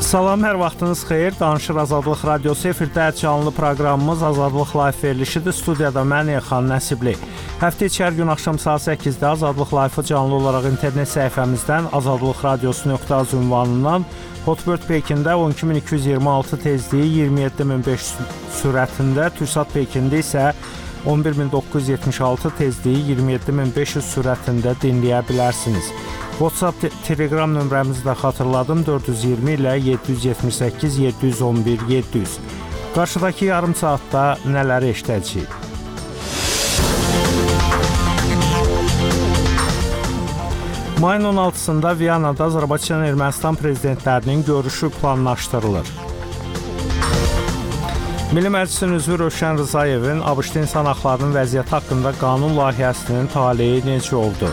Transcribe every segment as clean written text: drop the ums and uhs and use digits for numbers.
Salam, hər vaxtınız xeyir. Danışır Azadlıq Radiosu efirdə canlı proqramımız Azadlıq Live verilişidir. Studiyada mən Elxan Nəsibli. Həftə içər gün axşam saat 8-də Azadlıq Live-ı canlı olaraq internet səhifəmizdən azadlıqradiosu.az ünvanından Hotbird Pekində 12226 tezliyi 27500 sürətində, Türksat Pekində isə 11976 tezliyi 27500 sürətində dinləyə bilərsiniz. WhatsApp, Telegram nömrəmizi də xatırladım, 420 ilə 778 711 700. Qarşıdakı yarım saatda nələri eşidəcəyik? Mayın 16-sında Viyanada Azərbaycan-Ermənistan prezidentlərinin görüşü planlaşdırılır. Milli Məclisin üzvü Rövşən Rızayevin ABŞ-da insan haqlarının vəziyyəti haqqında qanun layihəsinin taleyi necə oldu?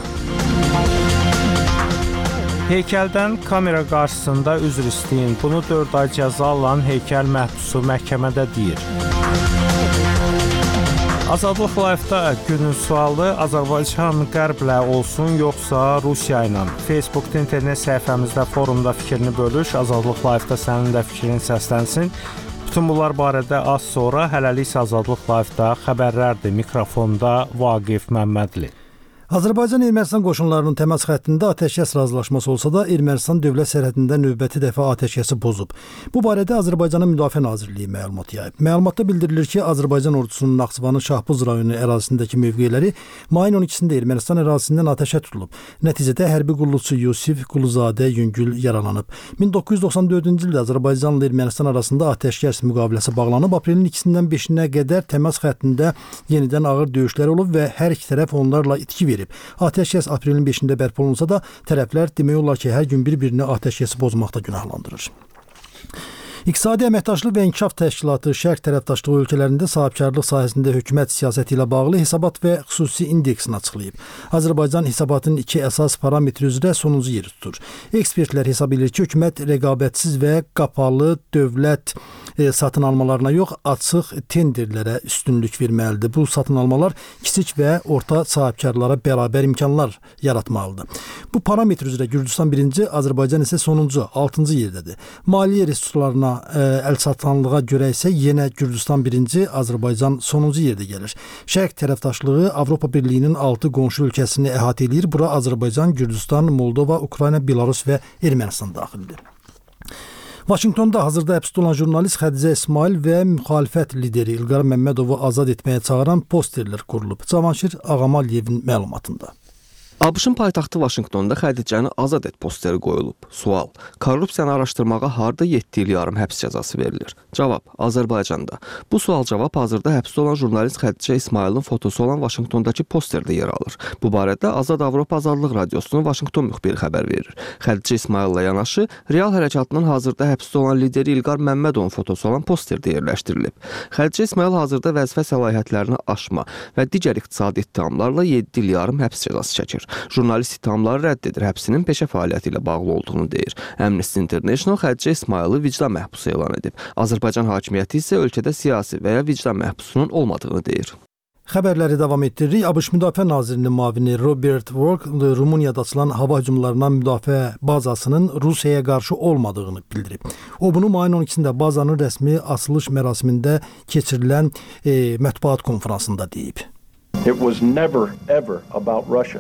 Heykəldən kamera qarşısında üzr istəyin. Bunu 4 ay cəza alan heykəl məhbusu məhkəmədə deyir. Azadlıq Live-da günün sualı Azərbaycan qərblə olsun yoxsa Rusiya ilə? Facebookda internet səhifəmizdə forumda fikrini bölüş. Azadlıq Live-da sənin də fikrin səslənsin. Bütün bunlar barədə az sonra, hələlik isə Azadlıq Live-da xəbərlərdir. Mikrofonda Vaqif Məmmədli. Azərbaycan-Ermənistan qoşunlarının təmas xəttində atəşkəs razılaşması olsa da Ermənistan dövlət sərhədində növbəti dəfə atəşkəsi pozub. Bu barədə Azərbaycanın Müdafiə Nazirliyi məlumat yayıb. Məlumatda bildirilir ki, Azərbaycan ordusunun Naxçıvanın Şahbuz rayonu ərazisindəki mövqeləri mayın 12-sində Ermənistan ərazisindən atəşə tutulub. Nəticədə hərbi qulluqçu Yusif Quluzadə yüngül yaralanıb. 1994-cü ildə Azərbaycanla Ermənistan arasında atəşkəs müqaviləsi bağlanıb. Aprelin 2-dən 5-nə qədər təmas xəttində yenidən ağır döyüşlər olub və hər iki tərəf onlarla itki verib. Atəşkəs aprelin 5-də bərpa olunsa da tərəflər demək olar ki, hər gün bir-birini atəşkəsi pozmaqda günahlandırır. İqtisadi Əməkdaşlıq və İnkişaf Təşkilatı şərq tərəfdaşlığı ölkələrində sahibkarlıq sahəsində hökumət siyasəti ilə bağlı hesabat və xüsusi indeksini açıqlayıb. Azərbaycan hesabatın 2 əsas parametri üzrə sonuncu yeri tutur. Ekspertlər hesab edir ki, hökumət rəqabətsiz və qapalı dövlət satın almalarına yox, açıq tenderlərə üstünlük verməlidir. Bu satın almalar kiçik və orta sahibkarlara bərabər imkanlar yaratmalıdır. Bu parametr üzrə Gürcüstan birinci, Azərbaycan isə sonuncu, 6-cı yerdədir. Maliyyə resurslarına əlçatanlığa görə isə yenə Gürcüstan birinci, Azərbaycan sonuncu yerdə gəlir. Şərq tərəfdaşlığı Avropa Birliyinin 6 qonşu ölkəsini əhatə edir. Bura Azərbaycan, Gürcüstan, Moldova, Ukrayna, Belarus və Ermənistan daxildir. Vaşinqtonda hazırda həbsdə olan jurnalist Xədicə İsmail və müxalifət lideri İlqar Məmmədovu azad etməyə çağıran posterlər qurulub. Cavanşir Ağamaliyevin məlumatında. ABŞ-ın paytaxtı Vaşinqtonda Xədicəni azad et posteri qoyulub. Sual: korrupsiyanı araşdırmağa harda 7 il yarım həbs cəzası verilir? Cavab: Azərbaycanda. Bu sual-cavab hazırda həbsdə olan jurnalist Xədicə İsmailin fotosu olan Vaşinqtondakı posterdə yer alır. Bu barədə Azad Avropa Azadlıq Radiosunun Vaşinqton müxbiri xəbər verir. Xədicə İsmaillə yanaşı Real Hərəkatının hazırda həbsdə olan lideri İlqar Məmmədovun fotosu olan posterdə yerləşdirilib. Xədicə İsmail hazırda vəzifə səlahiyyətlərini aşma və digər iqtisadi ittihamlarla 7 il yarım həbs cəzası çəkir. Jurnalist ittihamları rədd edir, həbsinin peşə fəaliyyəti ilə bağlı olduğunu deyir. Amnesty International Xədicə İsmaili vicdan məhbusu elan edib. Azərbaycan hakimiyyəti isə ölkədə siyasi və ya vicdan məhbusunun olmadığını deyir. Xəbərləri davam etdiririk. ABŞ Müdafiə Nazirinin müavini Robert Work Rumuniyada açılan hava hücumlarından müdafiə bazasının Rusiyaya qarşı olmadığını bildirib. O bunu mayın 12-sində bazanın rəsmi açılış mərasimində keçirilən mətbuat konfransında deyib. It was never ever about Russia.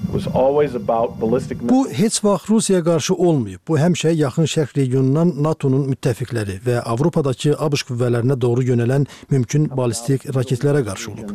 Bu heç vaxt Rusiyaya qarşı olmayıb. Bu həmişə Yaxın Şərq regionundan NATO'nun müttəfiqləri və Avropadakı ABŞ qüvvələrinə doğru yönələn mümkün ballistik raketlərə qarşı olub.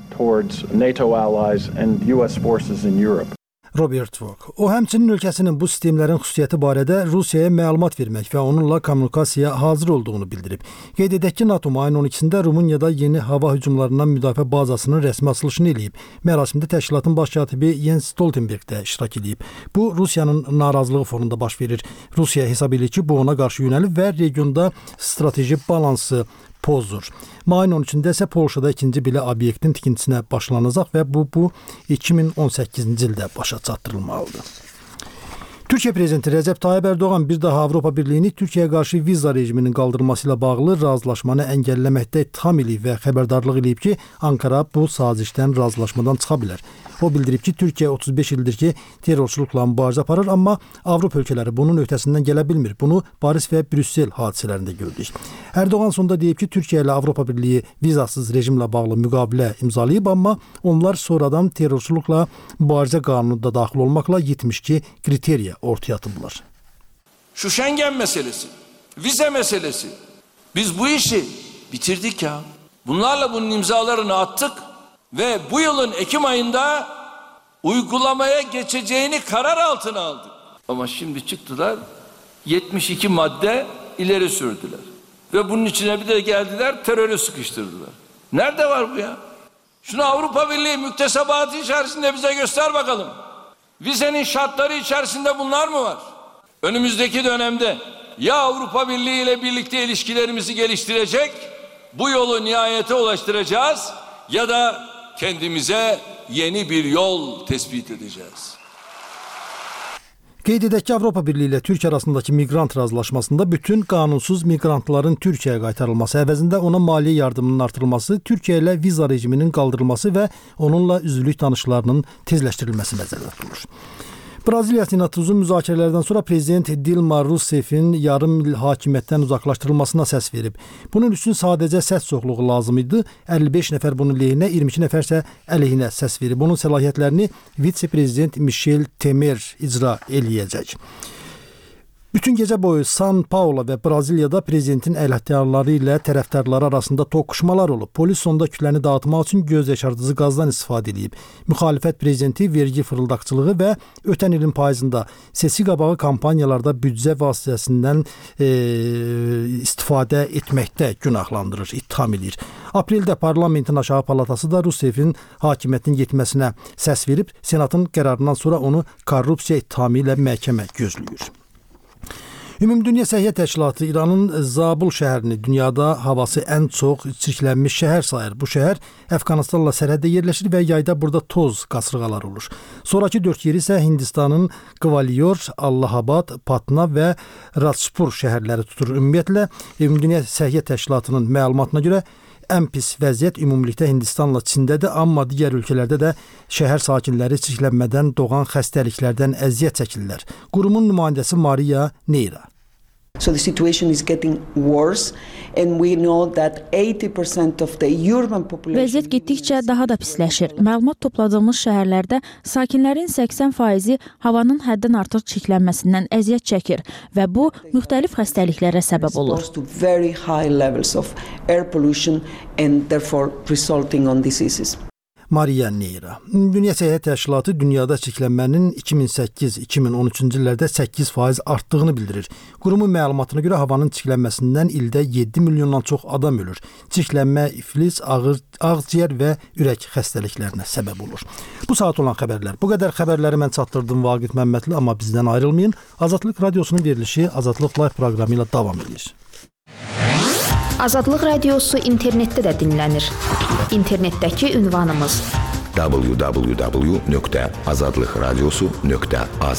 Robert Work. O həmçinin ölkəsinin bu sistemlərin xüsusiyyəti barədə Rusiyaya məlumat vermək və onunla kommunikasiyaya hazır olduğunu bildirib. Qeyd edək ki, NATO mayın 12-sində Rumuniyada yeni hava hücumlarından müdafiə bazasının rəsmi açılışını eləyib. Mərasimdə təşkilatın baş katibi Jens Stoltenberg də iştirak edib. Bu, Rusiyanın narazılığı fonunda baş verir. Rusiya hesab edir ki, bu ona qarşı yönəlib və regionda strateji balansı pozur. Mayın 13-də isə Polşada ikinci belə obyektin tikintisinə başlanacaq və bu 2018-ci ildə başa çatdırılmalıdır. Türkiyə prezidenti Rəcəb Tayyib Ərdoğan bir daha Avropa Birliyini Türkiyəyə qarşı viza rejiminin qaldırılması ilə bağlı razılaşmanı əngəlləməkdə ittiham edib və xəbərdarlıq edib ki, Ankara bu sazişdən razılaşmadan çıxa bilər. O bildirib ki, Türkiyə 35 ildir ki, terrorçuluqla mübarizə aparır, amma Avropa ölkələri bunun öhdəsindən gələ bilmir. Bunu Paris və Brüssel hadisələrində gördük. Ərdoğan sonda deyib ki, Türkiyə ilə Avropa Birliyi vizasız rejimlə bağlı müqavilə imzalayıb, amma onlar sonradan terrorçuluqla mübarizə qanununda daxil olmaqla 72 kriteriya ortaya atıblar. Şu Schengen meselesi, vize meselesi. Biz bu işi bitirdik ya. Bunlarla bunun imzalarını attık ve bu yılın Ekim ayında uygulamaya geçeceğini karar altına aldık. Ama şimdi çıktılar 72 madde ileri sürdüler. Ve bunun içine bir de geldiler terörü sıkıştırdılar. Nerede var bu ya? Şunu Avrupa Birliği müktesebatı içerisinde bize göster bakalım. Vizenin şartları içerisinde bunlar mı var? Önümüzdeki dönemde ya Avrupa Birliği ile birlikte ilişkilerimizi geliştirecek, bu yolu nihayete ulaştıracağız ya da kendimize yeni bir yol tespit edeceğiz. Qeyd edək ki, Avropa Birliyi ilə Türkiyə arasındakı miqrant razılaşmasında bütün qanunsuz miqrantların Türkiyəyə qaytarılması əvəzində ona maliyyə yardımının artırılması, Türkiyə ilə viza rejiminin qaldırılması və onunla üzvlük danışıqlarının tezləşdirilməsi nəzərdə tutulur. Braziliya Senatı uzun müzakirələrdən sonra prezident Dilma Rousseffin yarım il hakimiyyətdən uzaqlaşdırılmasına səs verib. Bunun üçün sadəcə səs çoxluğu lazım idi. 55 nəfər bunun lehinə, 22 nəfər isə əleyhinə səs verib. Bunun səlahiyyətlərini vitse-prezident Michel Temer icra eləyəcək. Bütün gecə boyu San Paulo və Braziliyada prezidentin əleyhdarları ilə tərəfdarları arasında toqquşmalar olub. Polis sonda kütləni dağıtmaq üçün göz yaşardıcı qazdan istifadə edib. Müxalifət prezidenti vergi fırıldaqçılığı və ötən ilin payızında səsi qabağı kampaniyalarda büdcə vasitəsindən istifadə etməkdə günahlandırır, ittiham edir. Apreldə parlamentin aşağı palatası da Rousseffin hakimiyyətin yetməsinə səs verib, senatın qərarından sonra onu korrupsiya ittihamı ilə məhkəmə gözləyir. Ümumdünya Səhiyyə Təşkilatı İranın Zabul şəhərini dünyada havası ən çox çirklənmiş şəhər sayır. Bu şəhər Əfqanistanla sərhəddə yerləşir və yayda burada toz qasırğalar olur. Sonraki 4 yeri isə Hindistanın Qvaliyor, Allahabad, Patna və Rajpur şəhərləri tutur. Ümumiyyətlə, Ümumdünya Səhiyyə Təşkilatının məlumatına görə ən pis vəziyyət ümumilikdə Hindistanla Çindədir, amma digər ölkələrdə də şəhər sakinləri çirklənmədən doğan xəstəliklərdən əziyyət çəkirlər. Qurumun nümayəndəsi Maria Neira. So the situation is getting worse and we know that 80% of the urban population. Vəziyyət getdikcə daha da pisləşir. Məlumat topladığımız şəhərlərdə sakinlərin 80% havanın həddən artıq çirklənməsindən əziyyət çəkir və bu müxtəlif xəstəliklərə səbəb olur. Very high levels of air pollution and therefore resulting on diseases. Maria Neira. Dünya Səhiyyə Təşkilatı dünyada çirklənmənin 2008-2013-cü illərdə 8% artdığını bildirir. Qurumun məlumatına görə havanın çirklənməsindən ildə 7 milyondan çox adam ölür. Çirklənmə iflis, ağciyər və ürək xəstəliklərinə səbəb olur. Bu saat olan xəbərlər. Bu qədər xəbərləri mən çatdırdım Vaqif Məmmədli, amma bizdən ayrılmayın. Azadlıq Radiosunun verilişi Azadlıq Live proqramı ilə davam edir. Azadlıq Radiosu internetdə də dinlənir. İnternetdəki ünvanımız www.azadlıqradiosu.az.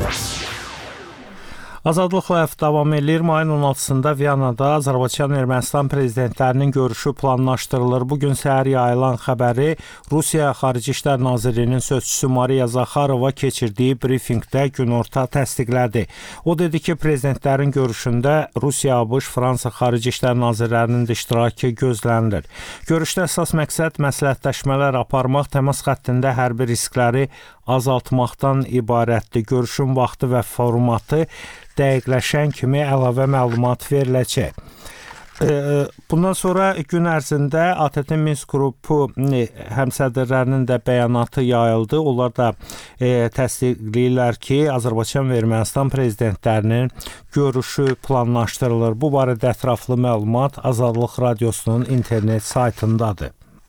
Azadlıq Live davam edir. Mayın 16-sında Viyanada Azərbaycan-Ermənistan prezidentlərinin görüşü planlaşdırılır. Bugün səhər yayılan xəbəri Rusiya Xarici İşlər Nazirliyinin sözçüsü Mariya Zakharova keçirdiyi brifinqdə günorta təsdiqlədi. O dedi ki, prezidentlərin görüşündə Rusiya, ABŞ, Fransa Xarici İşlər Nazirlərinin də iştirakı gözlənilir. Görüşdə əsas məqsəd məsləhətləşmələr aparmaq, təmas xəttində hərbi riskləri azaltmaqdan ibarətdir. Görüşün vaxtı və formatı dəqiqləşən kimi əlavə məlumat veriləcək. Bundan sonra gün ərzində ATƏT Minsk qrupu həmsədrlərinin də bəyanatı yayıldı. Onlar da təsdiqləyirlər ki, Azərbaycan və Ermənistan prezidentlərinin görüşü planlaşdırılır. Bu barədə ətraflı məlumat Azadlıq Radiosunun internet saytındadır.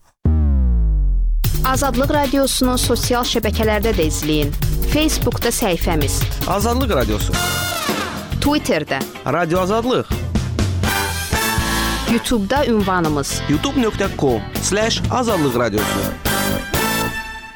Azadlıq Radiosunu sosial şəbəkələrdə də izləyin. Facebookda səhifəmiz Azadlıq Radiosu, Twitterdə Radio Azadlıq, YouTube'da ünvanımız youtube.com/azadlıqradiosu.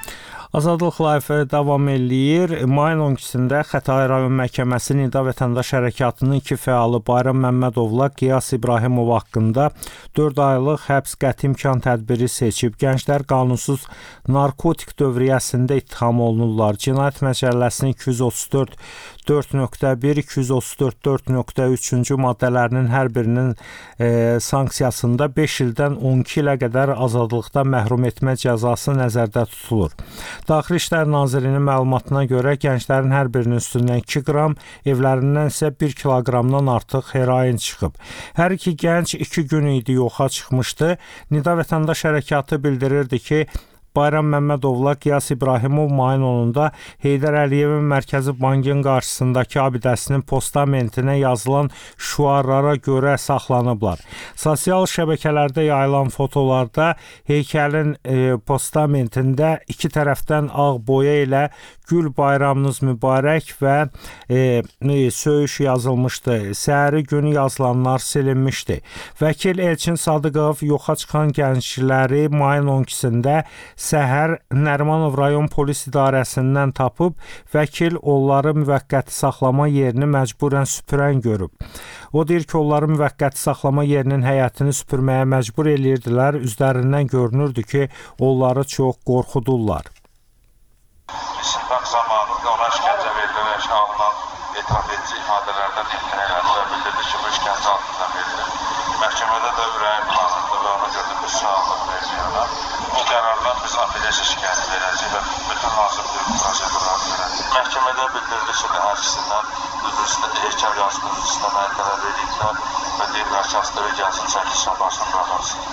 Azadlıq Live davam eləyir. Mayın 12-sində Xətai rayon məhkəməsi Nida Vətəndaş Hərəkatının 2 fəalı Bayram Məmmədovla Qiyas İbrahimov haqqında 4 aylıq həbs qəti imkan tədbiri seçib. Gənclər qanunsuz narkotik dövriyyəsində ittiham olunurlar. Cinayət Məcəlləsinin 234 4.1, 234 4.3-cü maddələrinin hər birinin sanksiyasında 5 ildən 12 ilə qədər azadlıqdan məhrum etmə cəzası nəzərdə tutulur. Daxili İşlər Nazirliyinin məlumatına görə gənclərin hər birinin üstündən 2 qram, evlərindən isə 1 kiloqramdan artıq heroin çıxıb. Hər iki gənc 2 gün idi yoxa çıxmışdı. Nida Vətəndaş Hərəkatı bildirirdi ki, Bayram Məmmədovla Qiyas İbrahimov mayın 10-da Heydər Əliyevin Mərkəzi Bankın qarşısındakı abidəsinin postamentinə yazılan şüarlara görə saxlanıblar. Sosial şəbəkələrdə yayılan fotolarda heykəlin postamentində iki tərəfdən ağ boya ilə Gül bayramınız mübarək və söyüş yazılmışdı. Səhəri günü yazılanlar silinmişdi. Vəkil Elçin Sadıqov yoxa çıxan gəncləri mayın 12-sində səhər Nərimanov rayon polis idarəsindən tapıb, vəkil onları müvəqqəti saxlama yerini məcburən süpürən görüb. O deyir ki, onları müvəqqəti saxlama yerinin həyətini süpürməyə məcbur eləyirdilər. Üzlərindən görünürdü ki, onları çox qorxudurlar. İstintaq zamanında ona işgəncə verilərək alınan etiraf edici ifadələrdən imtina elədi və bildirdi ki, bu işgəncə altında verilir. Məhkəmədə də ürəyim lazımdır və ona görə də bir suallıq verməyələr. Bu qərardan biz apellyasiya şikayəti verəcəyik və bütün lazım prosedurları verəcəyik. Məhkəmədə bildirdi ki, hər ikisindən heykəl yazısını istəməyə tələb ediblər və deyirlər ki, hastaya gəlsin, çəkilsin, başını buraxarsın.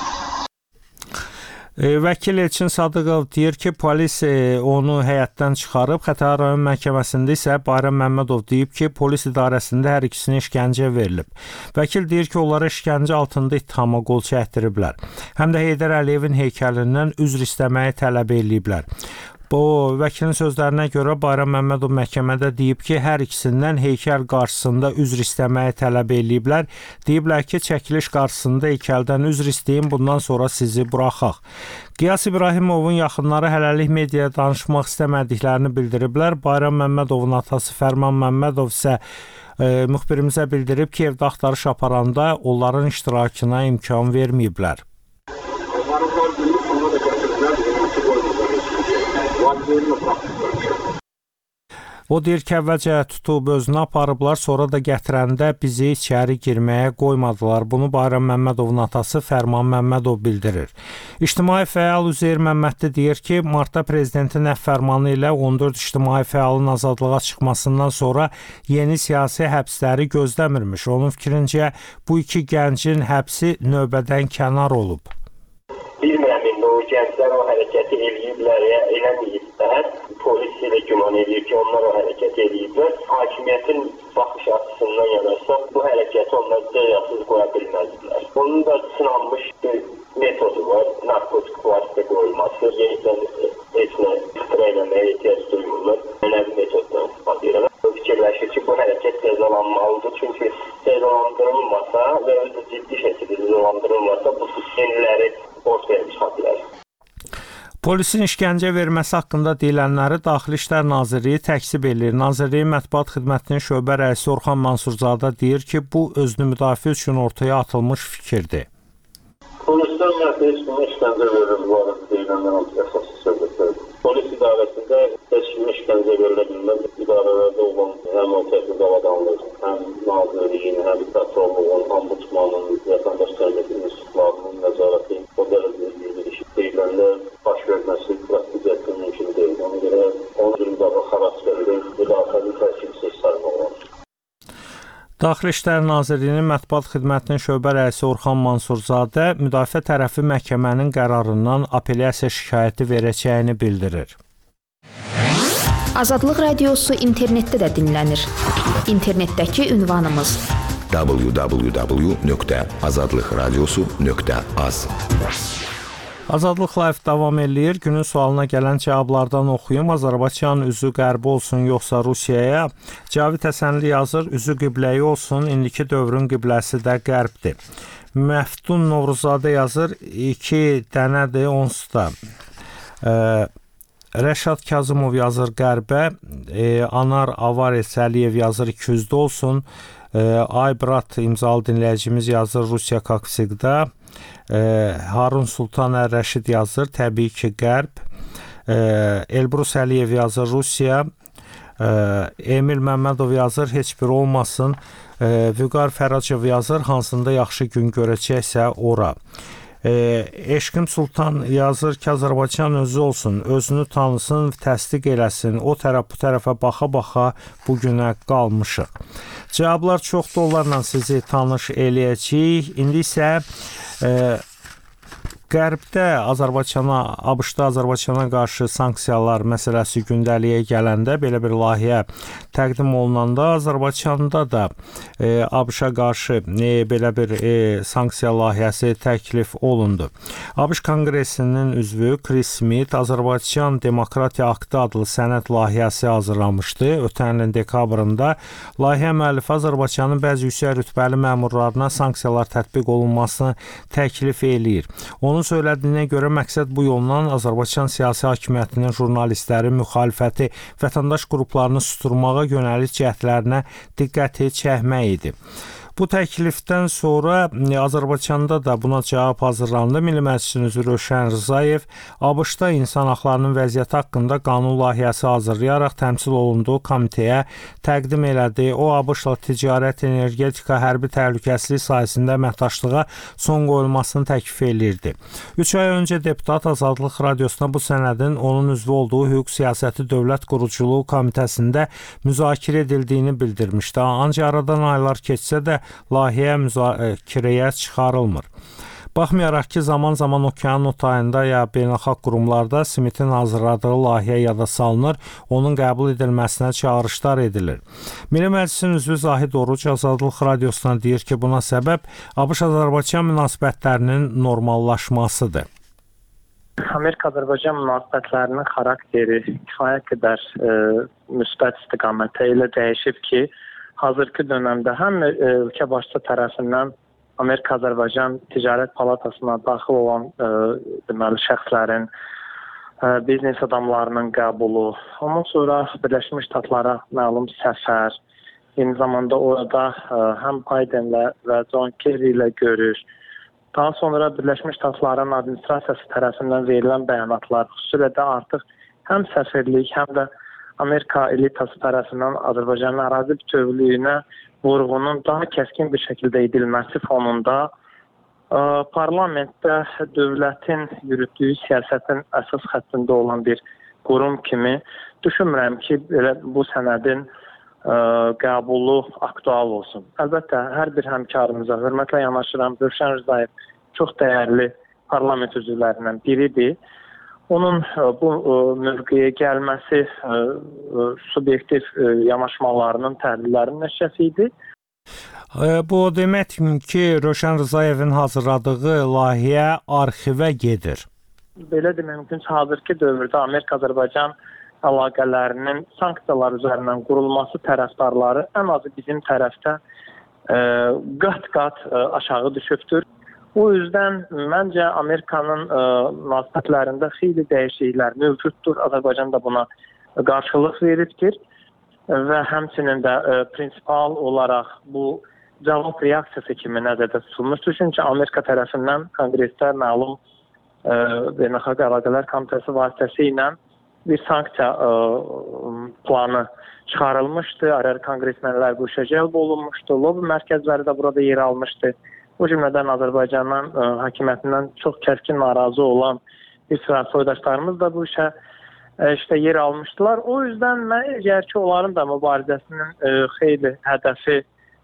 Vəkil Elçin Sadıqov deyir ki, polis onu həyətdən çıxarıb. Xətai rayon məhkəməsində isə Bayram Məmmədov deyib ki, polis idarəsində hər ikisinə işgəncə verilib. Vəkil deyir ki, onlara işgəncə altında ittihama qol çəkdiriblər. Həm də Heydər Əliyevin heykəlindən üzr istəməyi tələb ediblər. Bu vəkilin sözlərinə görə Bayram Məmmədov məhkəmədə deyib ki, hər ikisindən heykəl qarşısında üzr istəməyi tələb ediblər. Deyiblər ki, çəkiliş qarşısında heykəldən üzr istəyin, bundan sonra sizi buraxaq. Qiyas İbrahimovun yaxınları hələlik mediaya danışmaq istəmədiklərini bildiriblər. Bayram Məmmədovun atası Fərman Məmmədov isə müxbirimizə bildirib ki, evdə axtarış aparanda onların iştirakına imkan verməyiblər. O deyir ki, əvvəlcə tutub özünə aparıblar, sonra da gətirəndə bizi içəri girməyə qoymadılar. Bunu Bayram Məmmədovun atası Fərman Məmmədov bildirir. İctimai fəal Üzeyir Məmmədli deyir ki, martda prezidentin fərmanı ilə 14 ictimai fəalın azadlığa çıxmasından sonra yeni siyasi həbsləri gözləmirmiş. Onun fikrincə, bu iki gəncin həbsi növbədən kənar olub. Bilmirəm, indi o gənclər o hərəkəti eləyiblər, ya eləməyiblər. Polis ilə güman edir ki, onlar o hərəkəti eləyiblər. Hakimiyyətin baxış açısından yanarsa, bu hərəkəti onlar cəzasız qoya bilməzdilər. Bunun da sınanmış bir metodu var, narkotik vasitə qoyulması. Yenidən heç nə ixtira eləməyə ehtiyac duymurlar. Belə bir metoddan istifadə edirlər. Fikirləşir ki, bu hərəkət cəzalanmalıdır. Çünki cəzalandırılmasa və özü ciddi şəkildə cəzalandırılmasa, bu yeniləri ortaya çıxa bilər. Polisin işgəncə verməsi haqqında deyilənləri Daxili İşlər Nazirliyi təkzib edir. Nazirliyin mətbuat xidmətinin şöbə rəisi Orxan Mansurzadə deyir ki, bu özünü müdafiə üçün ortaya atılmış fikirdir. Polislər ümumiyyətlə heç kimə işgəncə verir, bu arada deyilənlər əsaslı söhbətlərdir. Polis idarəsində heç kimə işgəncə verilə bilməz. İdarələrdə olan həm o təhsil avadanlıq, həm nazirliyin, həm patrolluğun, ombudsmanın, vətəndaş tərbiyəsinin institutlarının nəzarəti o dərəcədə bir deyilənlər baş verməsi praktikiyatın mümkün deyil. Ona görə onun üzründə xərac verilir, müdafiənin tərkibsiz saymaq olar. Daxili İşlər Nazirliyinin mətbuat xidmətinin şöbə rəisi Orxan Mansurzadə müdafiə tərəfi məhkəmənin qərarından apellyasiya şikayəti verəcəyini bildirir. Azadlıq Radiosu internetdə də dinlənir. İnternetdəki ünvanımız www.azadlıqradiosu.az. Azadlıq Live davam eləyir. Günün sualına gələn cavablardan oxuyum. Azərbaycan üzü qərbi olsun yoxsa Rusiyaya? Cavid Həsənli yazır, üzü qibləyi olsun, indiki dövrün qibləsi də qərbdir. Məftun Novruzadə yazır, 2 dənədir, onsuz da. Rəşad Kazımov yazır Qərbə, Anar Avares Əliyev yazır 200-də olsun. Aybrat imzalı dinləyicimiz yazır Rusiya Kaksikdə. Harun Sultan Rəşid yazır təbii ki Qərb. Elbrus Əliyev yazır Rusiya. Emil Məmmədov yazır heç bir olmasın. Vüqar Fəracov yazır hansında yaxşı gün görəcəksə ora. Eşqim Sultan yazır ki Azərbaycan özü olsun, özünü tanısın, təsdiq eləsin. O tərəf bu tərəfə baxa-baxa bugünə qalmışıq. Cavablar çoxdur, onlarla sizi tanış eləyəcəyik. İndi isə Qərbdə Azərbaycana, ABŞ-da Azərbaycana qarşı sanksiyalar məsələsi gündəliyə gələndə, belə bir layihə təqdim olunanda Azərbaycanda da ABŞ-a qarşı belə bir sanksiya layihəsi təklif olundu. ABŞ Konqresinin üzvü Chris Smith Azərbaycan Demokratiya Aktı adlı sənəd layihəsi hazırlamışdı. Ötən ilin dekabrında layihə müəllifi Azərbaycanın bəzi yüksək rütbəli məmurlarına sanksiyalar tətbiq olunmasını təklif eləyir. Onun söylədiyinə görə məqsəd bu yolla Azərbaycan siyasi hakimiyyətinin jurnalistləri, müxalifəti, vətəndaş qruplarını susturmağa yönəlik cəhdlərinə diqqəti çəkmək idi. Bu təklifdən sonra Azərbaycanda da buna cavab hazırlandı. Milli Məclisin üzvü Rövşən Rzayev ABŞ-da insan haqlarının vəziyyəti haqqında qanun layihəsi hazırlayaraq təmsil olunduğu komitəyə təqdim elədi. O ABŞ-la ticarət, energetika, hərbi təhlükəsizlik sahəsində əməkdaşlığa son qoyulmasını təklif eləyirdi. 3 ay öncə deputat Azadlıq Radiosuna bu sənədin onun üzvü olduğu Hüquq Siyasəti Dövlət Quruculuğu Komitəsində müzakirə edildiyini bildirmişdi. Ancaq aradan aylar keçsə də layihə müzakirəyə çıxarılmır. Baxmayaraq ki, zaman-zaman okeanın o tayında ya beynəlxalq qurumlarda Smith'in hazırladığı layihə yada salınır, onun qəbul edilməsinə çağırışlar edilir. Milli Məclisin üzvü Zahid Oruc Azadlıq Radiosuna deyir ki, buna səbəb ABŞ-Azərbaycan münasibətlərinin normallaşmasıdır. Amerika-Azərbaycan münasibətlərinin xarakteri kifayət qədər müsbət istiqamətə elə dəyişib ki, hazırki dönəmdə həm ölkə başçısı tərəfindən Amerika-Azərbaycan Ticarət Palatasına daxil olan deməli şəxslərin, biznes adamlarının qəbulu, ondan sonra Birləşmiş Ştatlara məlum səfər, eyni zamanda orada həm Bidenlə və John Kerry ilə görür. Daha sonra Birləşmiş Ştatların administrasiyası tərəfindən verilən bəyanatlar, xüsusilə də artıq həm səfirlik, həm də Amerika elitası tərəfindən Azərbaycanın ərazi bütövlüyünə vurğunun daha kəskin bir şəkildə edilməsi fonunda parlamentdə dövlətin yürütdüyü siyasətin əsas xəttində olan bir qurum kimi düşünmürəm ki, bu sənədin qəbulu aktual olsun. Əlbəttə, hər bir həmkarımıza hörmətlə yanaşıram. Rövşən Rzayev çox dəyərli parlament üzvlərindən biridir. Onun bu mövqeyə gəlməsi subyektiv yanaşmalarının, təhlillərinin nəticəsi idi. Bu demək ki, Rövşən Rzayevin hazırladığı layihə arxivə gedir. Belə demək mümkün ki, hazırki dövrdə Amerika-Azərbaycan əlaqələrinin sanksiyalar üzərindən qurulması tərəfdarları ən azı bizim tərəfdə qat-qat aşağı düşübdür. O yüzden məncə Amerikanın münasibətlərində xeyli dəyişikliklər mövcuddur. Azərbaycan da buna qarşılıq veribdir və həmçinin də prinsipal olaraq bu cavab reaksiyası kimi nəzərdə tutulmuşdur. Çünki Amerika tərəfindən Konqresdə məlum Beynəlxalq Əlaqələr Komitəsi vasitəsilə bir sanksiya planı çıxarılmışdı. Ayrı konqresmenlər bu işə cəlb olunmuşdu. Lobi mərkəzləri də burada yer almışdı. O cümlədən Azərbaycanın hakimiyyətindən çox kəskin narazı olan bir sıra soydaşlarımız da bu işə yer almışdılar. O yüzden mən əgər ki, onların da mübarizəsinin xeyli hədəfi,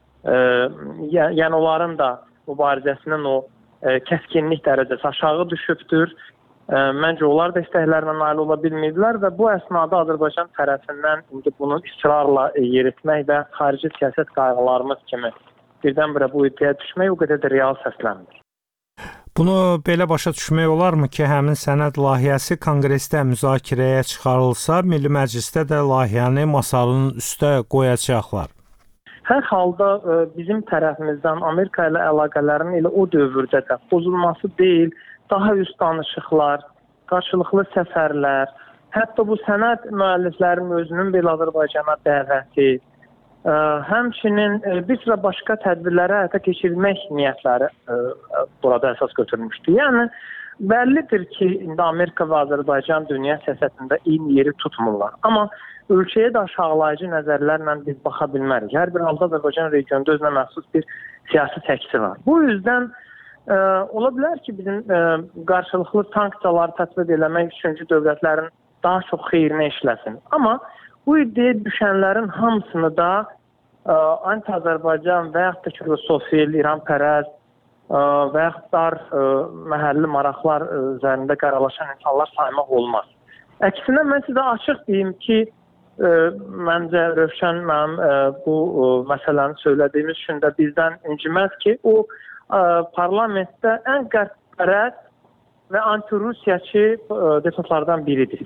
yəni onların da mübarizəsinin o kəskinlik dərəcəsi aşağı düşübdür. Məncə onlar da istəklərinə nail ola bilmədilər və bu əsnada Azərbaycan tərəfindən indi bunu israrla yeritmək və xarici siyasət qayğılarımız kimi birdən-birə bu iddiaya düşmək o qədər də real səslənmir. Bunu belə başa düşmək olarmı ki, həmin sənəd layihəsi konqresdə müzakirəyə çıxarılsa, Milli Məclisdə də layihəni masanın üstə qoyacaqlar? Hər halda bizim tərəfimizdən Amerika ilə əlaqələrin elə o dövrdə də pozulması deyil, daha üst danışıqlar, qarşılıqlı səfərlər, hətta bu sənəd müəlliflərinin özünün belə Azərbaycana dəvəti, həmçinin bir sıra başqa tədbirlərə həyata keçirilmək niyyətləri burada əsas götürmüşdü. Yəni, bəllidir ki, indi Amerika və Azərbaycan dünya siyasətində eyni yeri tutmurlar. Amma ölkəyə də aşağılayıcı nəzərlərlə biz baxa bilmərik. Hər bir halda Azərbaycan regionunda özünə məxsus bir siyasi çəkisi var. Bu yüzdən ola bilər ki, bizim qarşılıqlı sanksiyaları tətbiq eləmək üçüncü dövlətlərin daha çox xeyrinə işləsin. Amma bu iddiaya düşənlərin hamısını da anti-Azərbaycan və yaxud da ki, rusofil, İranpərəst və yaxud da məhəlli maraqlar üzərində qaralaşan insanlar saymaq olmaz. Əksinə, mən sizə açıq deyim ki, məncə Rövşən mənim bu məsələni söylədiyimiz üçün də bizdən inciməz ki, o parlamentdə ən qərbpərəst və anti-Rusiyaçı deputatlardan biridir.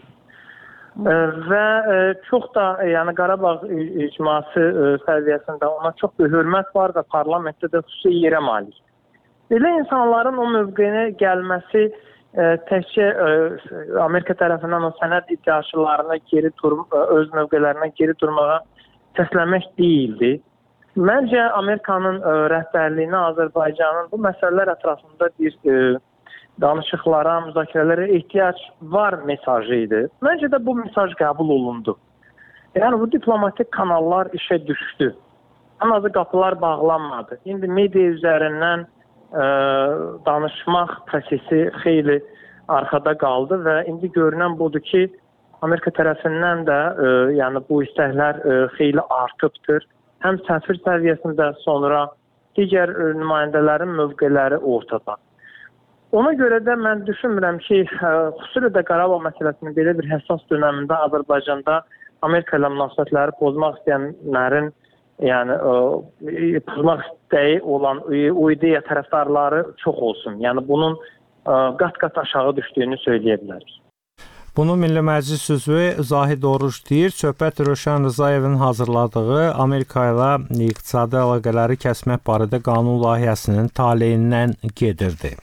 Və çox da Qarabağ icması səviyyəsində ona çox bir hörmət var və parlamentdə də xüsusi yerə malik. Belə insanların o mövqeyinə gəlməsi təkcə Amerika tərəfindən o sənəd iddiaçılarına öz mövqelərinə geri durmağa səsləmək deyildi. Məncə Amerikanın rəhbərliyinə Azərbaycanın bu məsələlər ətrafında bir danışıqlara, müzakirələrə ehtiyac var mesajı idi. Məncə də bu mesaj qəbul olundu. Yəni, bu diplomatik kanallar işə düşdü. Ən azı qapılar bağlanmadı. İndi media üzərindən danışmaq prosesi xeyli arxada qaldı və indi görünən budur ki, Amerika tərəfindən də bu istəklər xeyli artıbdır. Həm səfir səviyyəsində, sonra digər nümayəndələrin mövqeləri ortada. Ona görə də mən düşünmürəm ki, xüsusilə də Qarabağ məsələsinin belə bir həssas dönəmində Azərbaycanda Amerika ilə münasibətləri pozmaq istəyənlərin, yəni pozmaq istəyi olan o ideya tərəfdarları çox olsun. Yəni bunun qat-qat aşağı düşdüyünü söyləyə bilərik. Bunu Milli Məclis üzvü Zahid Oruç deyir. Söhbət Rövşən Rızayevin hazırladığı Amerika ilə iqtisadi əlaqələri kəsmək barədə qanun layihəsinin taleyindən gedirdi.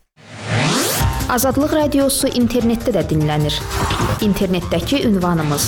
Azadlıq Radiosu internetdə də dinlənir. İnternetdəki ünvanımız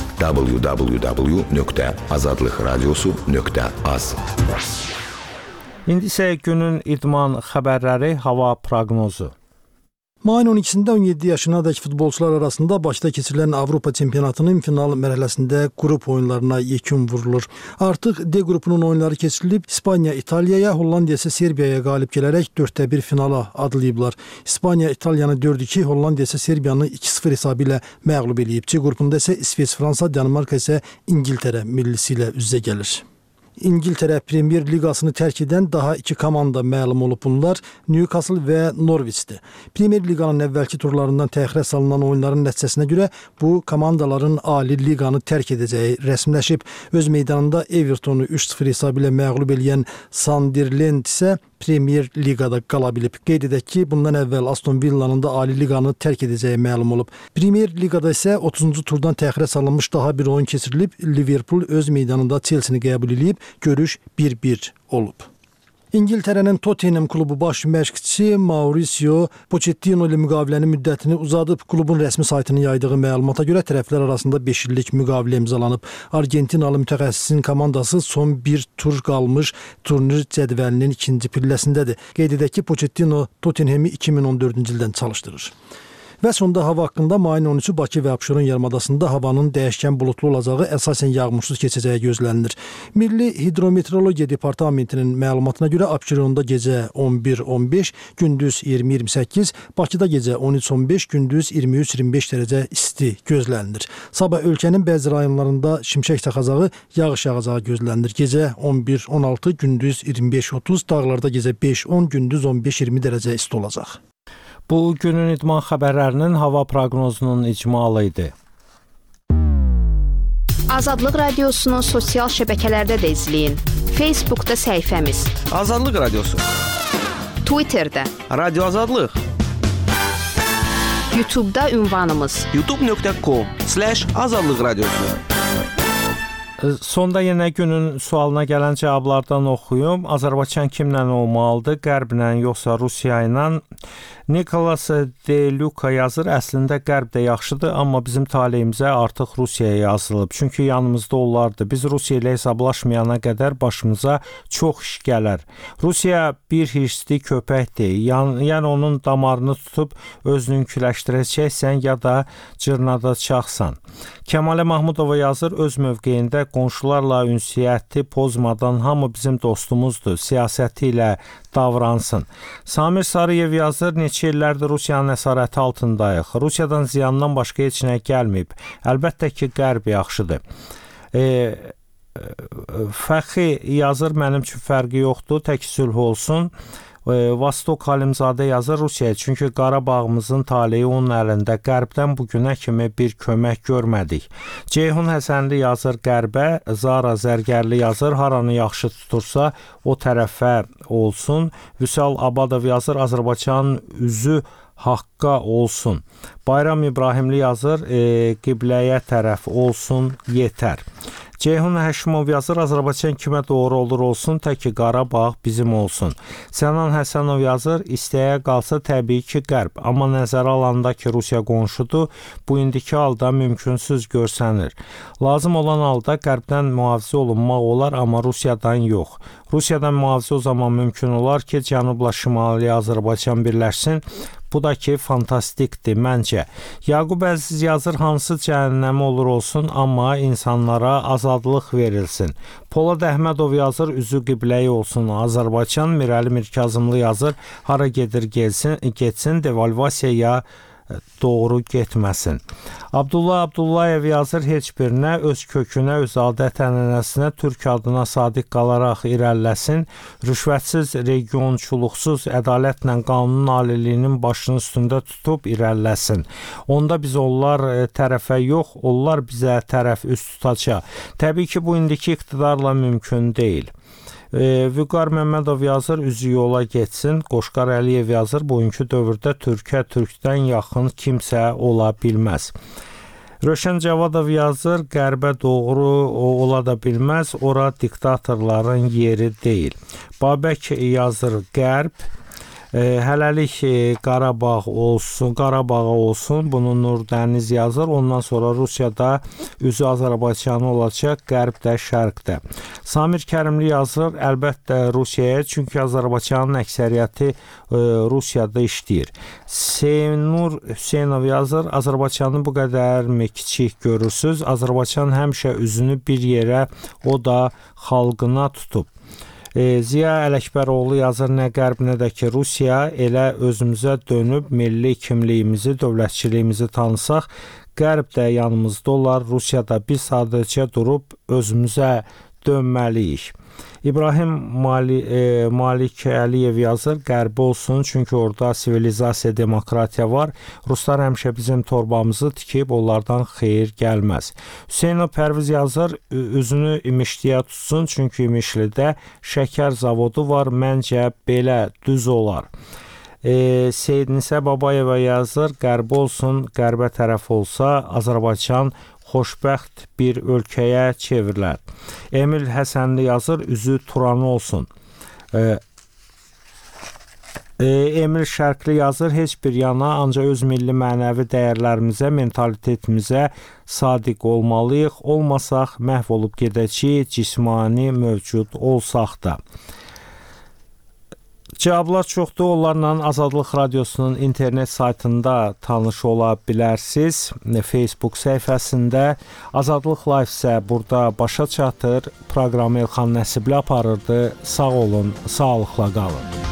www.azadlıqradiosu.az. İndi isə günün idman xəbərləri, hava proqnozu. Mayın 12-sində 17 yaşınadək futbolçular arasında Bakıda keçirilən Avropa çempionatının final mərhələsində qrup oyunlarına yekun vurulur. Artıq D qrupunun oyunları keçirilib, İspaniya İtaliyaya, Hollandiya isə Serbiyaya qalib gələrək 4-1 finala adlayıblar. İspaniya İtaliyanı 4-2, Hollandiya isə Serbiyanı 2-0 hesabı ilə məğlub eləyib. C qrupunda isə İsveç, Fransa, Danimarka isə İngiltərə millisi ilə üz-üzə gəlir. İngiltərə Premier Liqasını tərk edən daha iki komanda məlum olub bunlar Newcastle və Norwich'dir. Premier Liqanın əvvəlki turlarından təxirə salınan oyunların nəticəsinə görə bu komandaların Ali Liqanı tərk edəcəyi rəsmiləşib. Öz meydanında Evertonu 3-0 hesabı ilə məğlub eləyən Sunderland isə Premier Liqada qala bilib. Qeyd edək ki, bundan əvvəl Aston Villa'nın da Ali Liqanı tərk edəcəyi məlum olub. Premier Liqada isə 30-cu turdan təxirə salınmış daha bir oyun keçirilib. Liverpool öz meydanında Chelsea-ni qəbul edib. Görüş 1-1 olub. İngiltərənin Tottenham klubu baş məşqçisi Mauricio Pochettino ilə müqavilənin müddətini uzadıb. Klubun rəsmi saytının yaydığı məlumata görə tərəflər arasında 5 illik müqavilə imzalanıb. Argentinalı mütəxəssisin komandası son bir tur qalmış turnir cədvəlinin ikinci pilləsindədir. Qeyd edək ki, Pochettino Tottenham'i 2014-cü ildən çalışdırır. Və sonda hava haqqında mayın 13-ü Bakı və Abşeron yarımadasında havanın dəyişkən buludlu olacağı, əsasən yağmursuz keçəcəyi gözlənilir. Milli Hidrometeorologiya Departamentinin məlumatına görə Abşeronda gecə 11-15, gündüz 20-28, Bakıda gecə 13-15, gündüz 23-25 dərəcə isti gözlənilir. Sabah ölkənin bəzi rayonlarında şimşək çaxacağı, yağış yağacağı gözlənilir. Gecə 11-16, gündüz 25-30, dağlarda gecə 5-10, gündüz 15-20 dərəcə isti olacaq. Bu günün idman xəbərlərinin hava proqnozunun icmalı idi. Azadlıq Radiosunu sosial şəbəkələrdə də izləyin. Facebookda səhifəmiz Azadlıq Radiosu, Twitterdə Radio Azadlıq, YouTube'da ünvanımız youtube.com/azadlıqradiosu. Sonda yenə günün sualına gələn cavablardan oxuyum. Azərbaycan kimlə olmalıdır? Qərblə yoxsa Rusiya ilə? Nikolas De Luca yazır, əslində Qərb də yaxşıdır, amma bizim taleyimizə artıq Rusiyaya yazılıb. Çünki yanımızda onlardır. Biz Rusiya ilə hesablaşmayana qədər başımıza çox iş gələr. Rusiya bir hirsli köpəkdir. Yəni onun damarını tutub özününküləşdirəcəksən ya da cırnadacaqsan. Kəmalə Mahmudova yazır, öz mövqeyində qonşularla ünsiyyəti pozmadan hamı bizim dostumuzdur, siyasəti ilə davransın. Samir Sarıyev yazır, neçə illərdir Rusiyanın əsarəti altındayıq. Rusiyadan ziyandan başqa heç nə gəlməyib. Əlbəttə ki, Qərb yaxşıdır. Fəxri yazır, mənim üçün fərqi yoxdur, tək sülh olsun. Vostok Halimzadə yazır, Rusiyaya, çünki Qarabağımızın taleyi onun əlində. Qərbdən bugünə kimi bir kömək görmədik. Ceyhun Həsənli yazır Qərbə, Zara Zərgərli yazır, haranı yaxşı tutursa o tərəfə olsun. Vüsal Abadov yazır, Azərbaycanın üzü haqqa olsun. Bayram İbrahimli yazır, qibləyə tərəf olsun, yetər. Ceyhun Həşimov yazır, Azərbaycan kimə doğru olur olsun, tək ki Qarabağ bizim olsun. Sənan Həsənov yazır, istəyə qalsa təbii ki Qərb, amma nəzərə alanda ki Rusiya qonşudur, bu indiki halda mümkünsüz görsənir. Lazım olan halda Qərbdən mühafizə olunmaq olar, amma Rusiyadan yox. Rusiyadan mühafizə o zaman mümkün olar ki, Cənubla Şimali Azərbaycan birləşsin. Bu da ki, fantastikdir məncə. Yaqub Əziz yazır, hansı cəhənnəmi olur olsun, amma insanlara azadlıq verilsin. Polad Əhmədov yazır, üzü qibləyi olsun Azərbaycan. Mirəli Mirkazımlı yazır, hara gedir getsin, devalvasiyaya doğru getməsin. Abdullah Abdullayev yazır, heç birinə öz kökünə, öz adət-ənənəsinə, Türk adına sadiq qalaraq irəliləsin, rüşvətsiz, regionçuluqsuz, ədalətlə qanunun aliliyinin başının üstündə tutub irəliləsin. Onda biz onlar tərəfə yox, onlar bizə tərəf üst tutacaq. Təbii ki, bu indiki iqtidarla mümkün deyil. Vüqar Məmmədov yazır, üzü yola getsin. Qoşqar Əliyev yazır, bugünkü dövrdə Türkə Türkdən yaxın kimsə ola bilməz. Röşən Cavadov yazır, Qərbə doğru ola da bilməz, ora diktatorların yeri deyil. Babək yazır, Qərb. Hələlik Qarabağa olsun, bunu Nur Dəniz yazır. Ondan sonra Rusiyada üzü Azərbaycanı olacaq, Qərb də Şərqdə. Samir Kərimli yazır, əlbəttə Rusiyaya, çünki Azərbaycanın əksəriyyəti Rusiyada işləyir. Seynur Hüseynov yazır, Azərbaycanı bu qədərmi kiçik görürsüz? Azərbaycan həmişə üzünü bir yerə, o da xalqına tutub. Ziya Ələkbəroğlu yazır, nə Qərb, nə də ki Rusiya, elə özümüzə dönüb milli kimliyimizi, dövlətçiliyimizi tanısaq, Qərb də yanımızda olar, Rusiyada biz sadəcə durub özümüzə dönməliyik. İbrahim Malik Əliyev yazır, Qərbi olsun, çünki orada sivilizasiya, demokratiya var. Ruslar həmişə bizim torbamızı tikib, onlardan xeyir gəlməz. Hüseynov Pərviz yazır, üzünü İmişliyə tutsun, çünki İmişlidə şəkər zavodu var, məncə belə düz olar. Seyid Nisə Babayeva yazır, Qərbi olsun, Qərbə tərəf olsa, Azərbaycan xoşbəxt bir ölkəyə çevrilər. Emil Həsənli yazır, üzü Turanı olsun. Emil Şərqli yazır, heç bir yana ancaq öz milli mənəvi dəyərlərimizə, mentalitetimizə sadiq olmalıyıq. Olmasaq məhv olub gedəcəyik, cismani mövcud olsaq da. Cavablar çoxdur. Onlarla Azadlıq Radiosunun internet saytında tanış ola bilərsiniz. Facebook səhifəsində. Azadlıq Live isə burada başa çatır. Proqramı Elxan Nəsibli aparırdı. Sağ olun, sağlıqla qalın.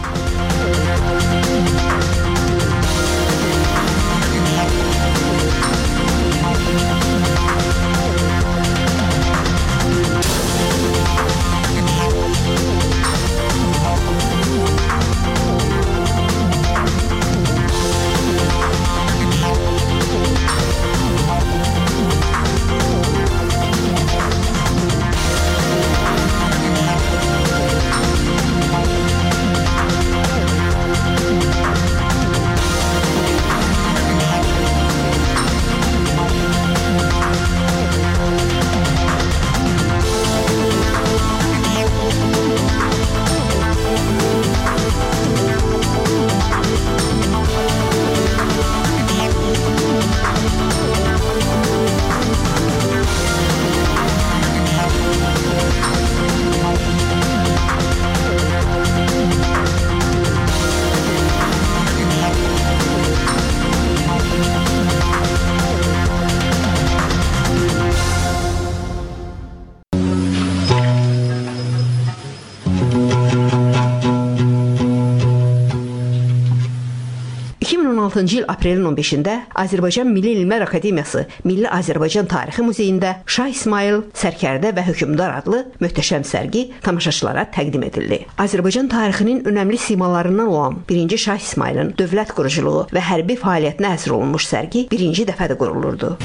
2016-cı il aprelin 15-də Azərbaycan Milli Elmlər Akademiyası Milli Azərbaycan Tarixi Muzeyində Şah İsmayıl, Sərkərdə və Hökmdar adlı möhtəşəm sərgi tamaşaçılara təqdim edildi. Azərbaycan tarixinin önəmli simalarından olan 1-ci Şah İsmayılın dövlət quruculuğu və hərbi fəaliyyətinə həsr olunmuş sərgi birinci dəfədə qurulurdu.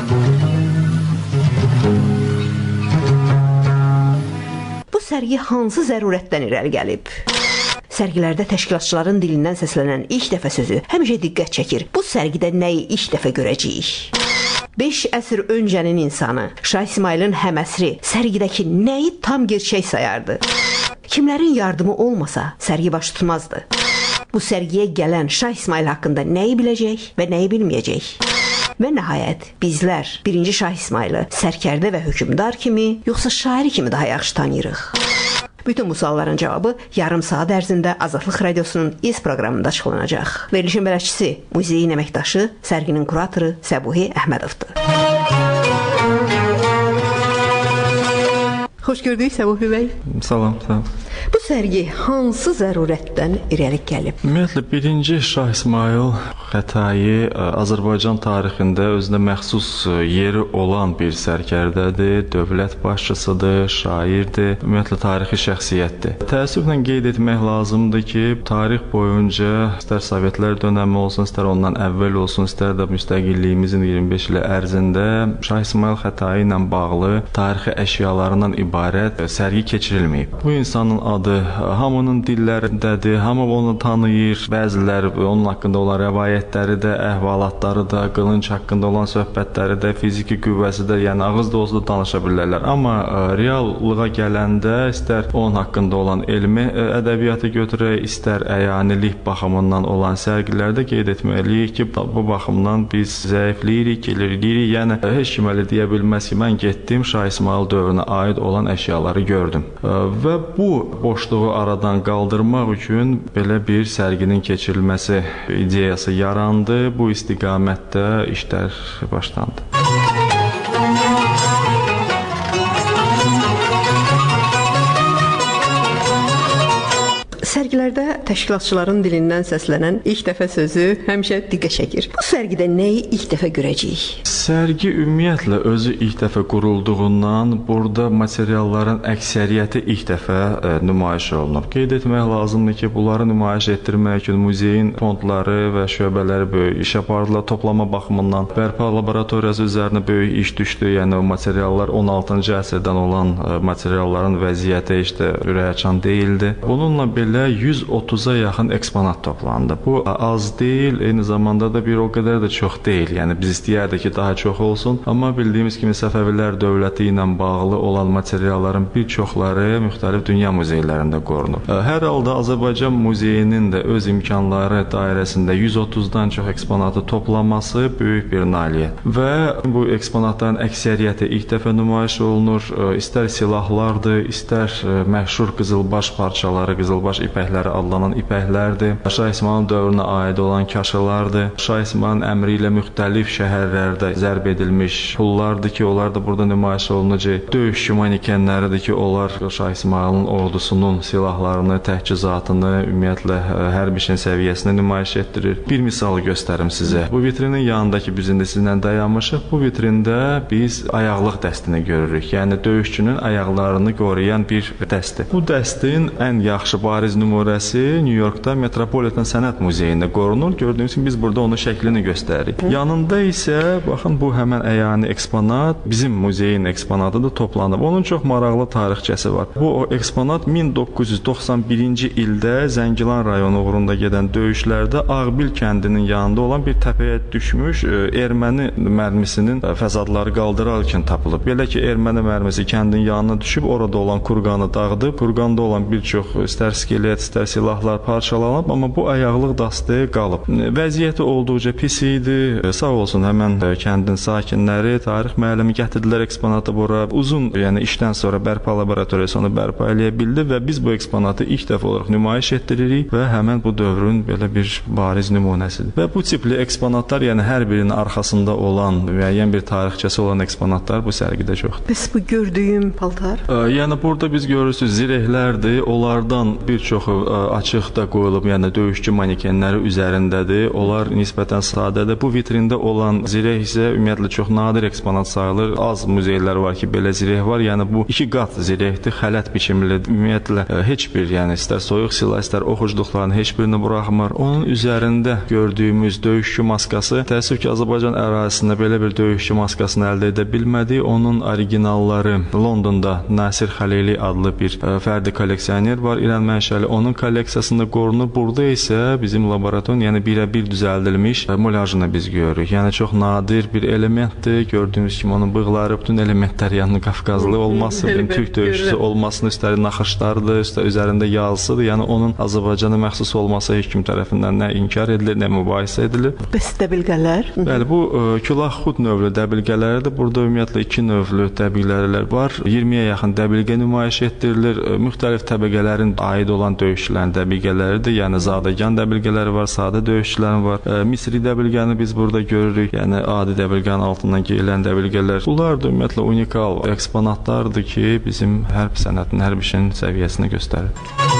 Bu sərgi hansı zərurətdən irəli gəlib? Sərgilərdə təşkilatçıların dilindən səslənən ilk dəfə sözü həmişə diqqət çəkir. Bu sərgidə nəyi ilk dəfə görəcəyik? 5 əsr öncənin insanı Şah İsmayılın həməsri sərgidəki nəyi tam gerçək sayardı? Kimlərin yardımı olmasa sərgi baş tutmazdı. Bu sərgiyə gələn Şah İsmayıl haqqında nəyi biləcək və nəyi bilməyəcək? Və nəhayət, bizlər 1-ci Şah İsmayılı Sərkərdə və Hökmdar kimi, yoxsa şairi kimi daha yaxşı tanıyırıq? Bütün bu sualların cavabı yarım saat ərzində Azadlıq Radiosunun İz proqramında açıqlanacaq. Verilişin bələdçisi, muzeyin əməkdaşı, sərginin kuratoru Səbuhi Əhmədovdur. Xoş gördük Səbuhi bəy. Salam, salam. Bu sərgi hansı zərurətdən irəli gəlib? Ümumiyyətlə, 1-ci Şah İsmayıl Xətai Azərbaycan tarixində özünə məxsus yeri olan bir sərkərdədir, dövlət başçısıdır, şairdir, ümumiyyətlə tarixi şəxsiyyətdir. Təəssüflə qeyd etmək lazımdır ki, tarix boyunca istər Sovetlər dönəmi olsun, istər ondan əvvəl olsun, istər də müstəqilliyimizin 25 ili ərzində Şah İsmayıl Xətai ilə bağlı tarixi əşyalarından ibarət sərgi keçirilməyib. Bu insanın adı hamının dillərindədir, hamı onu tanıyır, bəziləri onun haqqında olan rəvayətləri də, əhvalatları da, qılınc haqqında olan söhbətləri də, fiziki qüvvəsi də, yəni ağız dolusu da danışa bilərlər. Amma reallığa gələndə istər onun haqqında olan elmi ədəbiyyatı götürək, istər əyanilik baxımından olan sərgilərdə qeyd etməliyik ki, bu baxımdan biz zəifləyirik, geriləyirik. Yəni heç kim elə deyə bilməz ki, mən getdim Şah İsmayıl dövrünə aid olan əşyaları gördüm. Və bu boşluğu aradan qaldırmaq üçün belə bir sərginin keçirilməsi ideyası yarandı. Bu istiqamətdə işlər başlandı. Sərgilərdə təşkilatçıların dilindən səslənən ilk dəfə sözü həmişə diqqət çəkir. Bu sərgidə nəyi ilk dəfə görəcəyik? Sərgi ümumiyyətlə özü ilk dəfə qurulduğundan burada materialların əksəriyyəti ilk dəfə nümayiş olunub. Qeyd etmək lazımdır ki, bunları nümayiş etdirmək üçün muzeyin fondları və şöbələri böyük iş apardılar. Toplama baxımından bərpa laboratoriyası üzərinə böyük iş düşdü. Yəni o materiallar 16-cı əsrdən olan materialların vəziyyəti işte ürəkaçan deyildi. Bununla belə 130-a yaxın eksponat toplandı. Bu az deyil, eyni zamanda da bir o qədər də çox deyil. Yəni biz istəyərdik ki, daha çox olsun. Amma bildiyimiz kimi Səfəvilər dövləti ilə bağlı olan materialların bir çoxları müxtəlif dünya muzeylərində qorunub. Hər halda Azərbaycan muzeyinin də öz imkanları dairəsində 130-dan çox eksponatı toplaması böyük bir nailiyyət. Və bu eksponatların əksəriyyəti ilk dəfə nümayiş olunur. İstər silahlardır, istər məşhur qızılbaş parçaları, qızılbaş ipəkləri adlanan ipəklərdir. Şah İsmayılın dövrünə aid olan kaşılardır. Şah İsmayılın əmri ilə müxtəlif şəhərlərdə zərb edilmiş pullardır ki, onlar da burada nümayiş olunacaq. Döyüşçü manekenləridir ki, onlar Şah İsmayılın ordusunun silahlarını, təchizatını, ümumiyyətlə hər bir şeyin səviyyəsini nümayiş etdirir. Bir misal göstərim sizə. Bu vitrinin yanındakı biz indi sizinlə dayanmışıq. Bu vitrində biz ayaqlıq dəstini görürük. Yəni döyüşçünün ayaqlarını qoruyan bir dəstir. Bu dəstin ən yaxşı bariz nümunəsi New Yorkda Metropolitan Sənət Muzeyində qorunur. Gördüyünüz kimi biz burada onun şəklini göstəririk. Yanında isə baxın bu həmən əyani eksponat bizim muzeyin eksponatıdır, toplanıb. Onun çox maraqlı tarixçəsi var. Bu o eksponat 1991-ci ildə Zəngilan rayonu uğrunda gedən döyüşlərdə Ağbil kəndinin yanında olan bir təpəyə düşmüş erməni mərmisinin fəsadları qaldırarkən tapılıb. Belə ki, erməni mərmisi kəndin yanına düşüb orada olan kurqanı dağıdıb. Kurqanda olan bir çox istər skelet, istər silahlar parçalanıb, amma bu ayaqlıq dastı qalıb. Vəziyyəti olduqca pis idi. Sağ olsun həmən kəndin sakinləri, tarix müəllimi gətirdilər eksponatı bura. Uzun, yəni işdən sonra bərpa laboratoriyası onu bərpa eləyə bildi və biz bu eksponatı ilk dəfə olaraq nümayiş etdiririk və həmən bu dövrün belə bir bariz nümunəsidir. Və bu tipli eksponatlar, yəni hər birinin arxasında olan müəyyən bir tarixçəsi olan eksponatlar bu sərgidə çoxdur. Bəs bu gördüyüm paltar? Yəni burada biz görürsüz zirehlərdir. Onlardan bir çoxu açıqda qoyulub, yəni döyüşçü manekenləri üzərindədir. Onlar nisbətən sadədir. Bu vitrində olan zireh isə ümumiyyətlə çox nadir eksponat sayılır. Az muzeylər var ki, belə zireh var. Yəni bu 2 qat zirehdir, xələt biçimlidir. Ümumiyyətlə heç bir, yəni istər soyuq silah, istər oxuculuqların heç birini buraxmır. Onun üzərində gördüyümüz döyüşçü maskası, təəssüf ki, Azərbaycan ərazisində belə bir döyüşçü maskasını əldə edə bilmədik. Onun originalları Londonda Nasir Xəlili adlı bir fərdi kolleksioner var, İran mənşəli. Onun kolleksiyasında qorunur. Burada isə bizim laboratoriya, yəni birə-bir düzəldilmiş mulyajını biz görürük. Yəni çox nadir bir elementdir. Gördüyünüz kimi onun bığları, bütün elementlər, yəni Qafqazlı olması, Türk döyüşçüsü olmasını, üstəlik naxışlardır, üzərində yazısıdır. Yəni onun Azərbaycana məxsus olması heç kim tərəfindən nə inkar edilir, nə mübahisə edilir. Bəs dəbilqələr? Bəli, bu külahxud növlü dəbilqələrdir. Burada ümumiyyətlə 2 növlü dəbilqələr var. 20-yə yaxın dəbilqə nümayiş etdirilir. Müxtəlif təbəqələrin aid olan döyüşçülərin dəbilqələridir. Yəni zadəgan dəbilqələri var, sadə döyüşçülərin var. Misri dəbilqəni biz burada görürük. Yəni adi dəbilqənin altından geyilən dəbilqələr. Bunlar da ümumiyyətlə unikal eksponatlardır ki, bizim hərb sənətinin, hərb işinin səviyyəsini göstərir.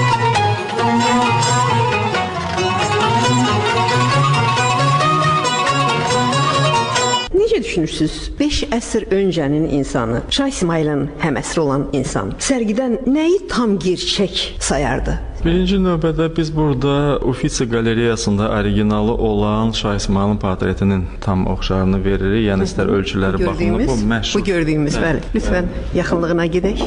Necə düşünürsünüz? 5 əsr öncənin insanı, Şah İsmayılın həməsri olan insan sərgidən nəyi tam gerçək sayardı? Birinci növbədə biz burada Uffizi qalereyasında originalı olan Şah İsmayılın portretinin tam oxşarını veririk. Yəni istər ölçüləri baxımında bu məşhur. Bu gördüyümüz, bəli. Lütfən yaxınlığına gedək.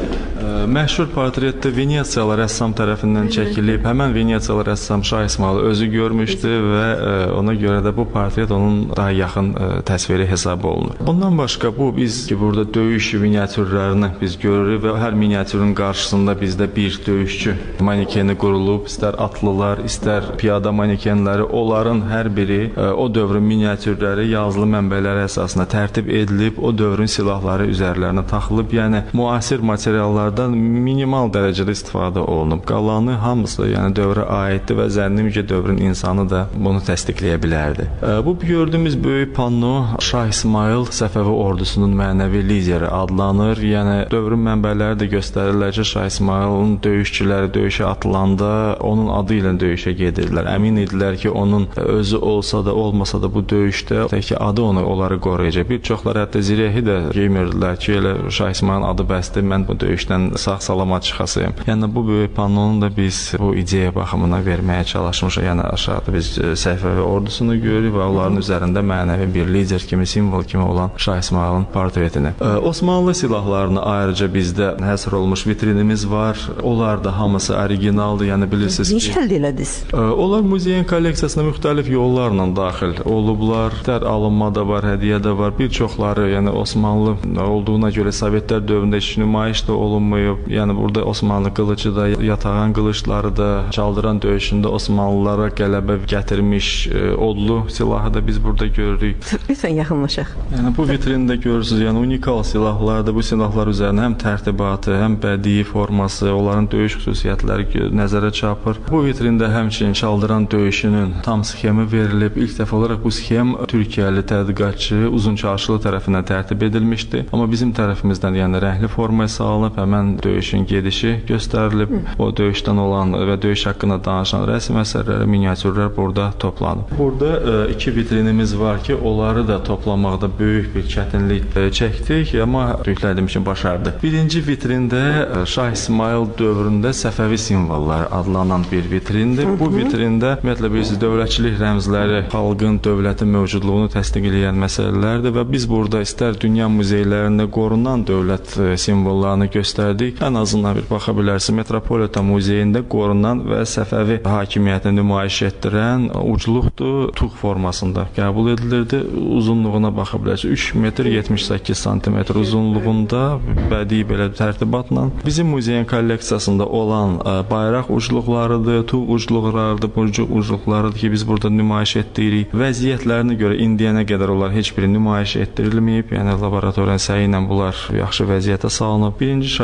Məşhur portretdə Venesiyalı rəssam tərəfindən çəkilib. Həmən Venesiyalı rəssam Şah İsmayılı özü görmüşdü və ona görə də bu portret onun daha yaxın təsviri hesab olunur. Ondan başqa bu biz ki burada döyüş miniatürlərini biz görürük və hər miniatürün qarşısında bizdə bir döyüşçü manekeni qurulub, istər atlılar, istər piyada manekenləri, onların hər biri o dövrün miniatürləri yazılı mənbələri əsasında tərtib edilib, o dövrün silahları üzərlərinə taxılıb. Yəni müasir materiallardan minimal dərəcədə istifadə olunub. Qalanı hamısı yəni dövrə aiddir və zənnim ki, dövrün insanı da bunu təsdiqləyə bilərdi. Bu gördüyümüz böyük panno Şah İsmayıl Səfəvi ordusunun mənəvi lideri adlanır. Yəni dövrün mənbələri də göstərirlər ki, Şah İsmayılın döyüşçüləri döyüşə atılanda onun adı ilə döyüşə gedirlər. Əmin idilər ki, onun özü olsa da, olmasa da bu döyüşdə tək adı onları qoruyacaq. Bir çoxları hətta zirehi də geymirdilər ki, elə Şah İsmayılın adı bəsdir, mən bu döyüşdən sağ-salamat çıxasıyım. Yəni bu böyük pannonu da biz bu ideya baxımına verməyə çalışmışıq. Yəni aşağıda biz Səfəvi ordusunu görürük və onların üzərində mənəvi bir lider kimi, simvol kimi olan Şah İsmayılın portretini. Osmanlı silahlarını ayrıca bizdə həsr olmuş vitrinimiz var. Onlar da hamısı originaldır. Yəni bilirsiniz ki, necə əldə elədiniz? Onlar muzeyin kolleksiyasına müxtəlif yollarla daxil olublar. Dər alınma da var, hədiyyə də var. Bir çoxları, yəni Osmanlı olduğuna görə Sovetlər dövründə heç nümayiş də olunmayıb. Yəni burada Osmanlı qılıcı da, yatağan qılıçları da, çaldıran döyüşündə Osmanlılara qələbə gətirmiş odlu silahı da biz burada görürük. Lütfən yaxınlaşaq. Yəni bu vitrində görürsünüz, yəni unikal silahlardır. Bu silahlar üzərində həm tərtibatı, həm bədii forması, onların döyüş xüsusiyyətləri nəzərə çarpır. Bu vitrində həmçinin çaldıran döyüşünün tam sxemi verilib. İlk dəfə olaraq bu sxem Türkiyəli tədqiqatçı Uzun Çarşılı tərəfindən tərtib edilmişdi. Amma bizim tərəfimizdən yəni rəngli formaya salınıb, həmən döyüşün gedişi göstərilib. O döyüşdən olan və döyüş haqqında danışan rəsm əsərləri, miniatürlər burada toplanıb. Burada 2 vitrinimiz var ki, onları da toplamaqda böyük bir çətinlik çəkdik, amma yüklədiyim üçün başardı. Birinci vitrində Şah İsmayıl dövründə Səfəvi simvolları adlanan bir vitrindir. Bu vitrində ümumiyyətlə bilirsiniz, dövlətçilik rəmzləri xalqın, dövlətin mövcudluğunu təsdiq edən məsələlərdir və biz burada istər dünya muzeylərində qorunan dövlət simvollarını göstərdik. Ən azından bir baxa bilərsiniz, Metropolitan muzeyində qorunan və Səfəvi hakimiyyətini nümayiş etdirən ucluqdur, tuğ formasında qəbul edilirdi. Uzunluğuna baxa bilərsiniz, 3 metr 78 santimetr uzunluğunda bədii belə tərtibatla. Bizim muzeyin kolleksiyasında olan bayraq ucluqlarıdır, tuğ ucluqlarıdır, burcuq ucluqlarıdır ki, biz burada nümayiş etdiririk. Vəziyyətlərinə görə indiyənə qədər onlar heç biri nümayiş etdirilməyib. Yəni laboratoriyanın səyi ilə bunlar yaxşı vəziyyətə salınıb. Birinci Şah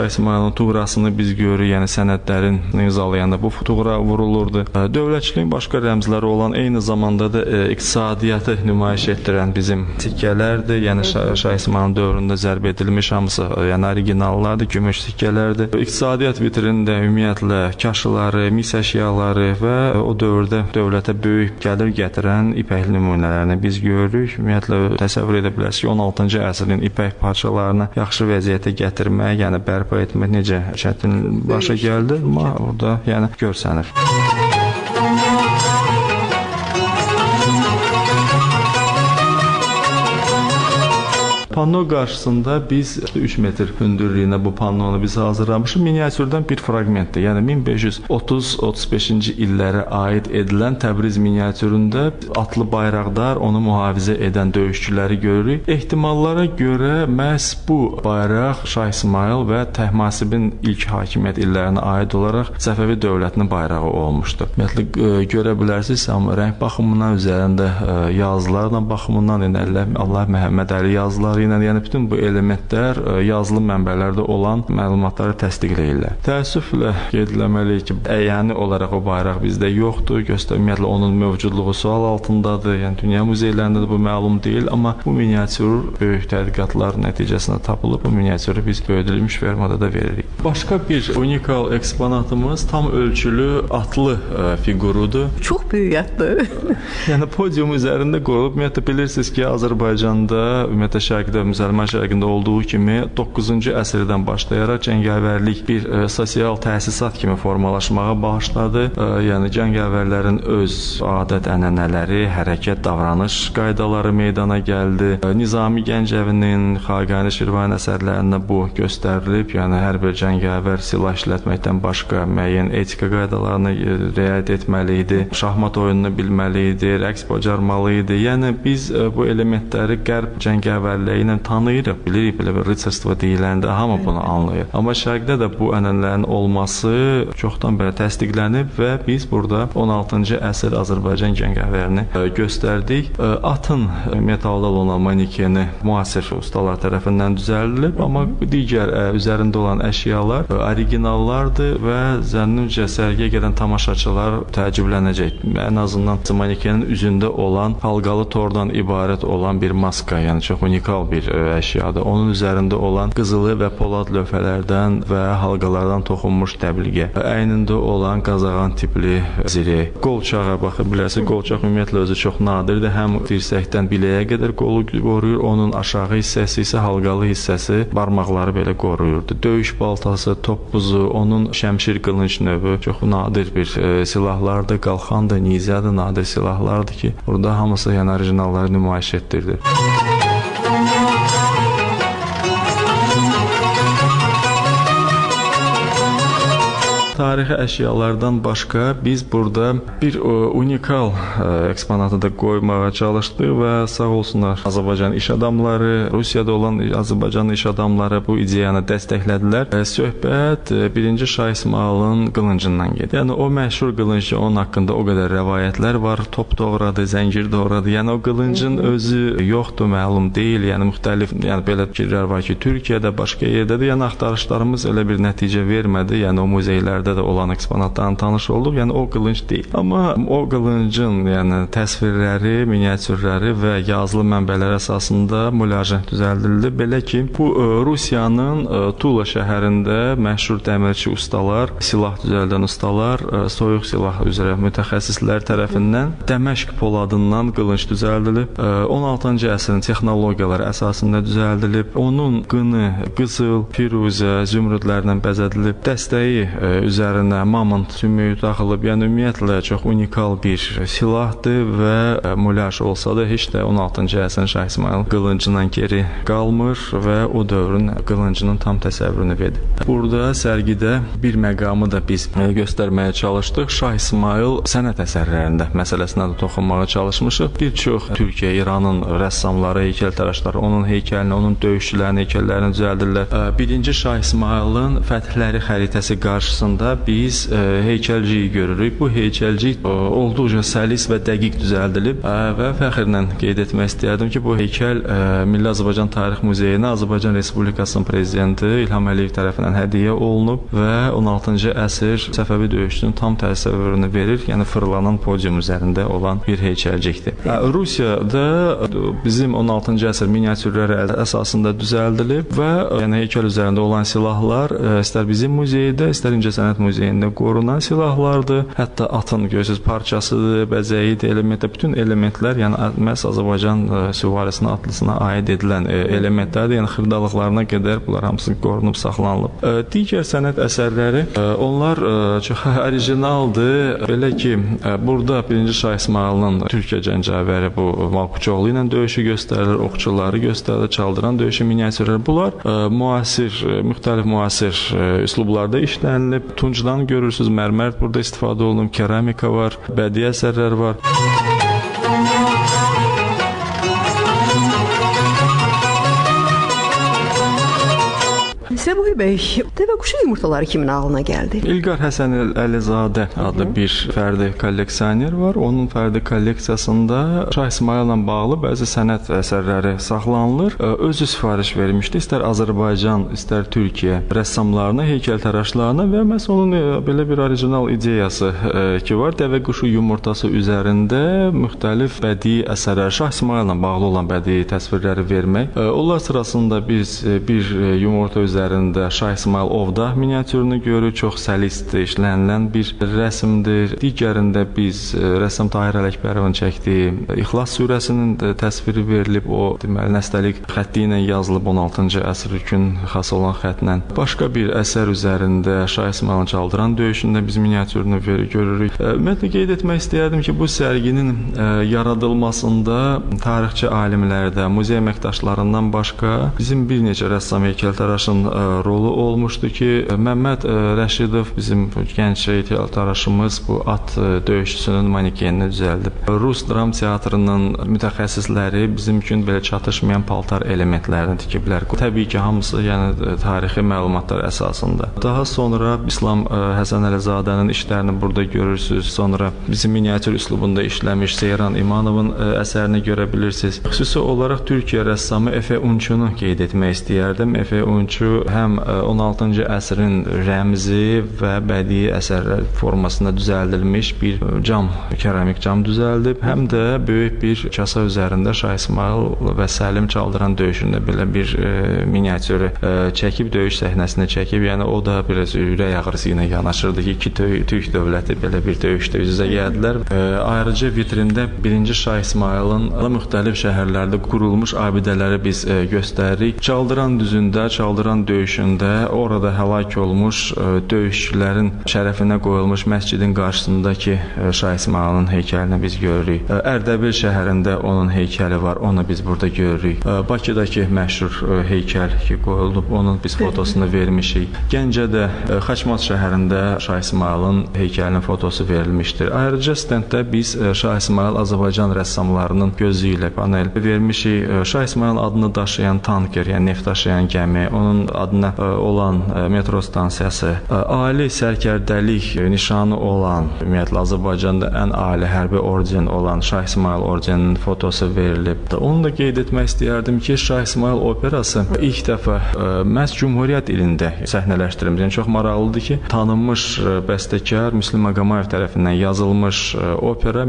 Şah İsmayılın tuğrasını biz görürük, yəni sənədlərin imzalayanda bu tuğra vurulurdu. Dövlətçiliyin başqa rəmzləri olan, eyni zamanda da iqtisadiyyatı nümayiş etdirən bizim sikkələrdir. Yəni Şah İsmayılın dövründə zərb edilmiş hamısı, yəni originallardır, gümüş sikkələrdir. İqtisadiyyat vitrində ümumiyyətlə kaşıları, mis əşyaları və o dövrdə dövlətə böyük gəlir gətirən ipək nümunələrini biz görürük. Ümumiyyətlə təsəvvür edə bilərsiniz ki, 16-cı əsrin ipək parçalarını yaxşı vəziyyətə gətirmək, yəni bərpa etmək necə çətin başa gəldi, amma orada yəni görsənir. Panno qarşısında biz 3 metr hündürlüyünə bu pannonu biz hazırlamışıq. Miniatürdən bir fraqmentdir. Yəni 1530-35-ci illərə aid edilən Təbriz miniatüründə atlı bayraqdar, onu mühafizə edən döyüşçüləri görürük. Ehtimallara görə məhz bu bayraq Şah İsmayıl və Təhmasibin ilk hakimiyyət illərinə aid olaraq Səfəvi dövlətinin bayrağı olmuşdur. Ümumiyyətlə görə bilərsiniz, amma rəng baxımından üzərində yazılarla baxımından Allah Məhəmməd Əli yazıları, yəni bütün bu elementlər yazılı mənbələrdə olan məlumatları təsdiqləyirlər. Təəssüflə qeyd etməliyik ki, əyani olaraq o bayraq bizdə yoxdur. Ümumiyyətlə onun mövcudluğu sual altındadır. Yəni dünya muzeylərində də bu məlum deyil, amma bu miniatür böyük tədqiqatlar nəticəsində tapılıb. Bu miniatürü biz böyüdülmüş formada da veririk. Başqa bir unikal eksponatımız tam ölçülü atlı figurudur. Çox böyük atlı. Yəni podium üzərində qoyulub. Ümumiyyətlə bilirsiniz ki, Azərbaycanda, ümumiyyətlə Şərqdə, Müsəlman Şərqində olduğu kimi 9-cu əsrdən başlayaraq cəngavərlik bir sosial təsisat kimi formalaşmağa başladı. Yəni cəngavərlərin öz adət-ənənələri, hərəkət, davranış qaydaları meydana gəldi. Nizami Gəncəvinin, Xaqani Şirvani əsərlərində bu göstərilib. Yəni hər bir cəngavər silah işlətməkdən başqa müəyyən etika qaydalarına riayət etməli idi. Şahmat oyununu bilməli idi, rəqs bacarmalı idi. Yəni biz bu elementləri qərb cəngavərliyi ilə tanıyırıq, bilirik, belə bir rıçırstvo deyiləndə hamı bunu anlayır. Amma Şərqdə də bu ənənələrin olması çoxdan belə təsdiqlənib və biz burada 16-cı əsr Azərbaycan cəngavərini göstərdik. Atın metaldan olan manikeni müasir ustalar tərəfindən düzəldilib, amma digər üzərində olan əşyalar originallardır və zənnimcə sərgiyə gələn tamaşaçılar təəccüblənəcək. Ən azından manikenin üzündə olan halqalı tordan ibarət olan bir maska, yəni çox unikal bir əşyadır. Onun üzərində olan qızılı və polad lövhələrdən və halqalardan toxunmuş təbliğə, əynində olan qazağan tipli zirək, qolçağa baxa bilərsiniz. Qolçaq ümumiyyətlə özü çox nadirdir. Həm dirsəkdən biləyə qədər qolu qoruyur, onun aşağı hissəsi isə halqalı hissəsi barmaqları belə qoruyurdu. Döyüş baltası, topbuzu, onun şəmşir qılınc növü çox nadir bir silahlardır. Qalxan da, nizə də nadir silahlardır ki, burada hamısı yəni orijinalları nümayiş etdirdi. Tarixi əşyalardan başqa biz burada bir unikal eksponatı da qoymağa çalışdıq və sağ olsunlar Azərbaycan iş adamları, Rusiyada olan Azərbaycan iş adamları bu ideyanı dəstəklədilər. Söhbət 1-ci Şah İsmayılın qılıncından gedir. Yəni o məşhur qılınc, onun haqqında o qədər rəvayətlər var. Top doğradı, zəncir doğradı. Yəni o qılıncın özü yoxdur, məlum deyil. Yəni müxtəlif, yəni belə fikirlər var ki, Türkiyədə, başqa yerdədir. Yəni axtarışlarımız elə bir nəticə vermədi. Yəni o muzeylərdə də olan eksponatlarla tanış olduq. Yəni o qılınc deyil. Amma o qılıncın, yəni təsvirləri, miniatürləri və yazılı mənbələr əsasında mülajə düzəldildi. Belə ki, bu Rusiyanın Tula şəhərində məşhur dəmirçi ustalar, silah düzəldən ustalar, soyuq silah üzrə mütəxəssislər tərəfindən Dəməşq poladından qılınc düzəldilib. 16-cı əsrin texnologiyaları əsasında düzəldilib. Onun qını qızıl, firuzə, zümrüdlərlə bəzədilib. Dəstəyi üzərinə mamont sümüyü taxılıb. Yəni ümumiyyətlə çox unikal bir silahdır və mülaj olsa da heç də 16-cı əsrin Şah İsmayıl qılıncından geri qalmır və o dövrün qılıncının tam təsəvvürünü verir. Burada sərgidə bir məqamı da biz göstərməyə çalışdıq. Şah İsmayıl sənət əsərlərində məsələsinə də toxunmağa çalışmışıq. Bir çox Türkiyə, İranın rəssamları, heykəltaraşları onun heykəlini, onun döyüşçülərinin heykəllərini düzəldirlər. 1-ci Şah İsmayılın fəthləri xəritəsi qarşısında biz heykəlciyi görürük. Bu heykəlcik olduqca səlis və dəqiq düzəldilib və fəxrlə qeyd etmək istəyərdim ki, bu heykəl Milli Azərbaycan Tarix Muzeyinə Azərbaycan Respublikasının prezidenti İlham Əliyev tərəfindən hədiyyə olunub və 16-cı əsr Səfəvi döyüşünün tam təsəvvürünü verir. Yəni fırlanan podium üzərində olan bir heykəlcikdir. Rusiyada bizim 16-cı əsr miniatürləri əsasında düzəldilib və yəni heykəl üzərində olan silahlar istər bizim muzeydə, istər İncəsənət Muzeyində qorunan silahlardır. Hətta atın görürsüz parçasıdır, bəzəyidir, elementlər, bütün elementlər yəni məhz Azərbaycan süvarisinə, atlısına aid edilən elementlərdir. Yəni xırdalıqlarına qədər bunlar hamısı qorunub saxlanılıb. Digər sənət əsərləri onlar çox orijinaldır. Belə ki, burada 1-ci Şah İsmayılın Türkiyə cəngavəri bu Malkuçoğlu ilə döyüşü göstərilir, oxçuları göstərilir, çaldıran döyüşü miniatürləri. Bunlar müxtəlif müasir üslublarda işlənilib. Tuncdan görürsüz, mərmər burada istifadə olunub, keramika var, bədii əsərlər var. Səbuhi bəy, dəvə quşu yumurtaları kimin ağlına gəldi? İlqar Həsən Əlizadə adlı bir fərdi kolleksioner var. Onun fərdi kolleksiyasında Şah İsmayılla bağlı bəzi sənət əsərləri saxlanılır. Özü sifariş vermişdi. İstər Azərbaycan, istər Türkiyə rəssamlarına, heykəltaraşlarına və məhz onun belə bir orijinal ideyası ki var. Dəvə quşu yumurtası üzərində müxtəlif bədii əsərlər, Şah İsmayılla bağlı olan bədii təsvirləri vermək. Onlar sırasında biz bir yumurta üzərində Şah İsmayıl ovda miniatürünü görürük. Çox səlisdir, işlənilən bir rəsmdir. Digərində biz rəssam Tahir Ələkbərovun çəkdiyi İxlas surəsinin təsviri verilib. O deməli nəstəlik xətti ilə yazılıb 16-cı əsrün xas olan xəttlə. Başqa bir əsər üzərində Şah İsmayılın çaldıran döyüşündə biz miniatürünü görürük. Ümumiyyətlə qeyd etmək istəyərdim ki, bu sərginin yaradılmasında tarixçi alimlərdə, muzey əməkdaşlarından başqa bizim bir neçə rəssam heykəltaraşın rolu olmuşdu ki, Məmməd Rəşidov bizim gənc heykəltaraşımız bu at döyüşçüsünün manekenini düzəldib. Rus dram teatrının mütəxəssisləri bizim üçün belə çatışmayan paltar elementlərini tikiblər. Təbii ki, hamısı yəni tarixi məlumatlar əsasında. Daha sonra İslam Həsən Əlizadənin işlərini burada görürsüz. Sonra bizim miniatür üslubunda işləmiş Seyran İmanovun əsərini görə bilirsiniz. Xüsusi olaraq Türkiyə rəssamı Efe Unçunu qeyd etmək istəyərdim. Efe Unçu həm 16-cı əsrin rəmzi və bədii əsərlər formasında düzəldilmiş bir keramik cam düzəldib, həm də böyük bir kasa üzərində Şah İsmayıl və Səlim çaldıran döyüşündə belə bir miniatürü çəkib, döyüş səhnəsini çəkib. Yəni o da biraz ürək ağrısı ilə yanaşırdı ki, iki Türk dövləti belə bir döyüşdə üz-üzə gəldilər. Ayrıca vitrində 1-ci Şah İsmayılın müxtəlif şəhərlərdə qurulmuş abidələri biz göstəririk. Çaldıran düzündə, çaldıran döyüşündə orada həlak olmuş döyüşçülərin şərəfinə qoyulmuş məscidin qarşısındakı Şah İsmayılın heykəlini biz görürük. Ərdəbil şəhərində onun heykəli var, onu biz burada görürük. Bakıdakı məşhur heykəl ki qoyulub, onun biz fotosunu vermişik. Gəncədə, Xaçmaz şəhərində Şah İsmayılın heykəlinin fotosu verilmişdir. Ayrıca stenddə biz Şah İsmayıl Azərbaycan rəssamlarının gözü ilə panel vermişik. Şah İsmayılın adını daşıyan tanker, yəni neft daşıyan gəmi, onun adına olan metro stansiyası, ali sərkərdəlik nişanı olan, ümumiyyətlə Azərbaycanda ən ali hərbi orden olan Şah İsmayıl ordeninin fotosu verilib. Onu da qeyd etmək istəyərdim ki, Şah İsmayıl operası ilk dəfə məhz Cümhuriyyət ilində səhnələşdirilmiş. Yəni çox maraqlıdır ki, tanınmış bəstəkar Müslüm Maqamayev tərəfindən yazılmış opera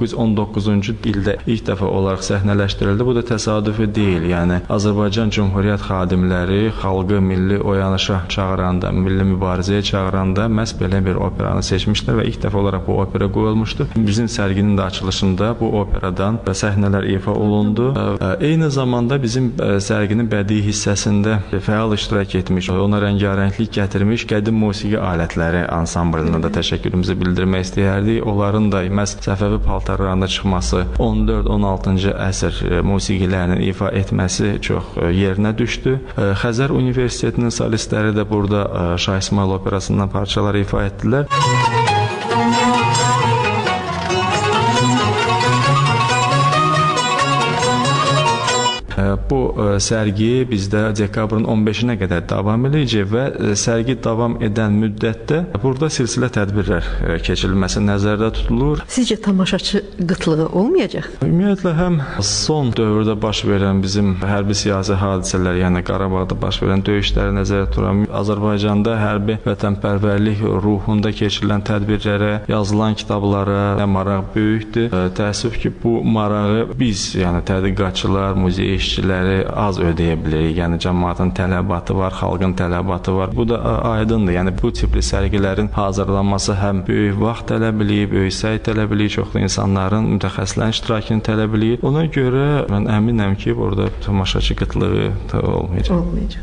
1919-cu ildə ilk dəfə olaraq səhnələşdirildi. Bu da təsadüfi deyil. Yəni Azərbaycan Cümhuriyyət xadimləri xalqı milli oyanışa çağıranda, milli mübarizəyə çağıranda məhz belə bir operanı seçmişlər və ilk dəfə olaraq bu opera qoyulmuşdu. Bizim sərginin də açılışında bu operadan səhnələr ifa olundu. Eyni zamanda bizim sərginin bədii hissəsində fəal iştirak etmiş, ona rəngarənglik gətirmiş qədim musiqi alətləri ansamblına da təşəkkürümüzü bildirmək istəyərdik. Onların da məhz Səfəvi paltarlarında çıxması, 14-16-cı əsr musiqilərinin ifa etməsi çox yerinə düşdü. Xəzər Universitetinin solistləri də burada Şah İsmayıl operasından parçalar ifa etdilər. Bu sərgi bizdə dekabrın 15-nə qədər davam edəcək və sərgi davam edən müddətdə burada silsilə tədbirlər keçirilməsi nəzərdə tutulur. Sizcə tamaşaçı qıtlığı olmayacaq? Ümumiyyətlə həm son dövrdə baş verən bizim hərbi siyasi hadisələr, yəni Qarabağda baş verən döyüşləri nəzərdə tuturam. Azərbaycanda hərbi vətənpərvərlik ruhunda keçirilən tədbirlərə, yazılan kitablara maraq böyükdür. Təəssüf ki, bu marağı biz, yəni tədqiqatçılar, muzey işçiləri az ödəyə bilirik. Yəni cəmaətin tələbatı var, xalqın tələbatı var. Bu da aydındır. Yəni bu tipli sərgilərin hazırlanması həm böyük vaxt tələb eləyir, böyük səy tələb eləyir, çoxlu insanların, mütəxəssislərin iştirakını tələb eləyir. Ona görə mən əminəm ki, burada tamaşaçı qıtlığı olmayacaq.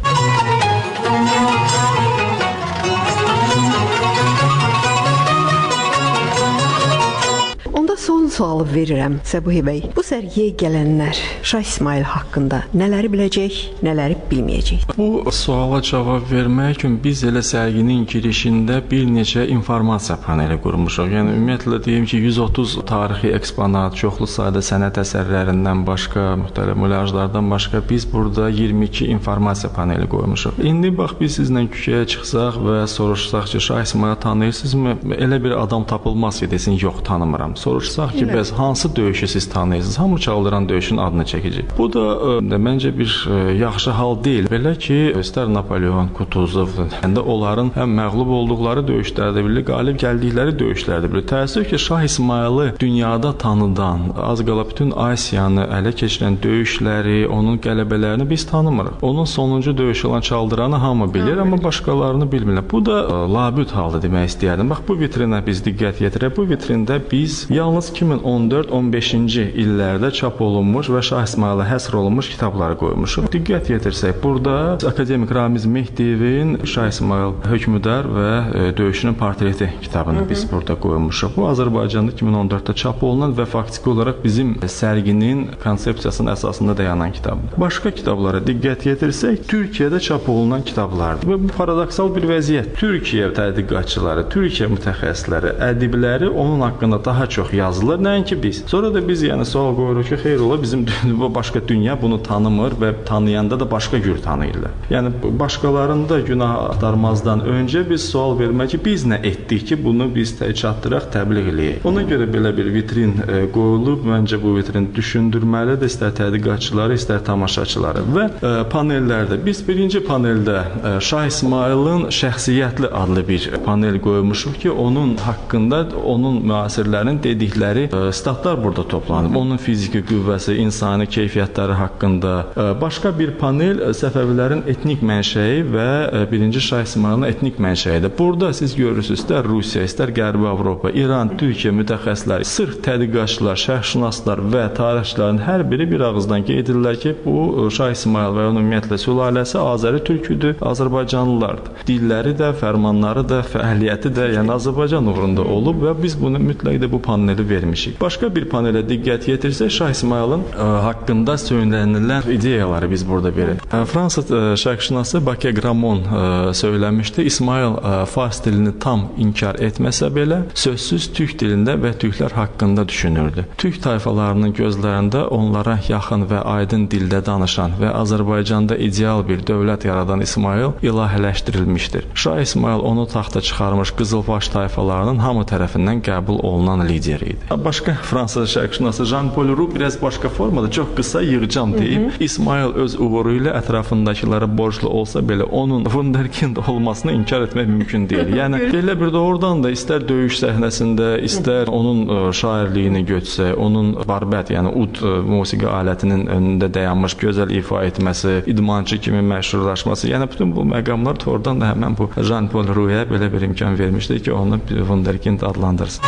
Onda son sualı verirəm Səbuhi bəy. Bu sərgiyə gələnlər Şah İsmayıl haqqında nələri biləcək, nələri bilməyəcək? Bu suala cavab vermək üçün biz elə sərginin girişində bir neçə informasiya paneli qurmuşuq. Yəni ümumiyyətlə deyim ki, 130 tarixi eksponat, çoxlu sayda sənət əsərlərindən başqa, müxtəlif mulyajlardan başqa biz burada 22 informasiya paneli qoymuşuq. İndi bax biz sizlə küçəyə çıxsaq və soruşsaq ki, Şah İsmayılı tanıyırsınızmı? Elə bir adam tapılmaz ki, desin, yox, tanımıram. Soruşsaq ki, bəs hansı döyüşü siz tanıyırsınız? Hamı çaldıran döyüşün adını çəkəcək. Bu da məncə bir yaxşı hal deyil. Belə ki, istər Napoleon, Kutuzov, onların həm məğlub olduqları döyüşlərdə bilir, qalib gəldikləri döyüşlərdə bilir. Təəssüf ki, Şah İsmayılı dünyada tanıdan, az qala bütün Asiyanı ələ keçirən döyüşləri, onun qələbələrini biz tanımırıq. Onun sonuncu döyüşü olan çaldıranı hamı bilir, amma başqalarını bilmirlər. Bu da labüd halda demək istəyərdim. Bax, bu vitrinə biz diqqət yetirək. Bu vitrində biz yalnız 2014-15-ci illərdə çap olunmuş və Şah İsmayıla həsr olunmuş kitabları qoymuşuq. Diqqət yetirsək, burada akademik Ramiz Mehdiyevin Şah İsmayıl hökmdar və döyüşünün portreti kitabını biz burada qoymuşuq. Bu Azərbaycanda 2014-də çap olunan və faktiki olaraq bizim sərginin konsepsiyasının əsasında dayanan kitabdır. Başqa kitablara diqqət yetirsək, Türkiyədə çap olunan kitablardır. Və bu paradoksal bir vəziyyət. Türkiyə tədqiqatçıları, Türkiyə mütəxəssisləri, ədibləri onun haqqında daha çox yazılır, nəinki biz. Sonra da biz yəni sual qoyuruq ki, xeyr ola, bizim başqa dünya bunu tanımır və tanıyanda da başqa cür tanıyırlar. Yəni başqalarında günah axtarmazdan öncə biz sual vermək ki, biz nə etdik ki, bunu biz çatdıraq, təbliğ eləyək. Ona görə belə bir vitrin qoyulub, məncə bu vitrin düşündürməlidir, istər tədqiqatçıları, istər tamaşaçıları. Və panellərdə biz birinci paneldə Şah İsmayılın şəxsiyyətli adlı bir panel qoymuşuq ki, onun haqqında, onun müasirlərin dedikləri statlar burada toplanıb. Onun fiziki qüvvəsi, insani keyfiyyətləri haqqında. Başqa bir panel Səfəvilərin etnik mənşəyi və birinci Şah İsmayılın etnik mənşəyidir. Burada siz görürsünüz, istər Rusiya, istər Qərbi Avropa, İran, Türkiyə mütəxəssisləri, sırf tədqiqatçılar, şərhşünaslar və tarixçilərin hər biri bir ağızdan qeyd edirlər ki, bu Şah İsmayıl və onun ümumiyyətlə sülaləsi Azəri türküdür, Azərbaycanlılardır. Dilləri də, fərmanları da, fəaliyyəti də, yəni Azərbaycan uğrunda olub və biz bunu mütləq də bu paneli vermişik. Başqa bir panelə diqqət yetirsək, Şah İsmayılın haqqında söylənilən ideyaları biz burada veririk. Fransız şərqşünası Bakı Gramon söyləmişdi. İsmayıl fars dilini tam inkar etməsə belə, sözsüz türk dilində və türklər haqqında düşünürdü. Türk tayfalarının gözlərində onlara yaxın və aydın dildə danışan və Azərbaycanda ideal bir dövlət yaradan İsmayıl ilahələşdirilmişdir. Şah İsmayıl onu taxta çıxarmış Qızılbaş tayfalarının hamı tərəfindən qəbul olunan lideri idi. Başqa Fransız şərqşünası Jean-Paul Roux biraz başqa formada, çox qısa yığcam deyib, İsmayıl öz uğuru ilə ətrafındakilərə borclu olsa belə onun wunderkind olmasını inkar etmək mümkün deyil. Yəni elə bir doğrudan da istər döyüş səhnəsində, istər onun şairliyini götürsək, onun barbət, yəni ud musiqi alətinin önündə dayanmış gözəl ifa etməsi, idmançı kimi məşhurlaşması, yəni bütün bu məqamlar doğrudan da həmən bu Jean-Paul Roux-ya belə bir imkan vermişdi ki, onu wunderkind adlandırsın.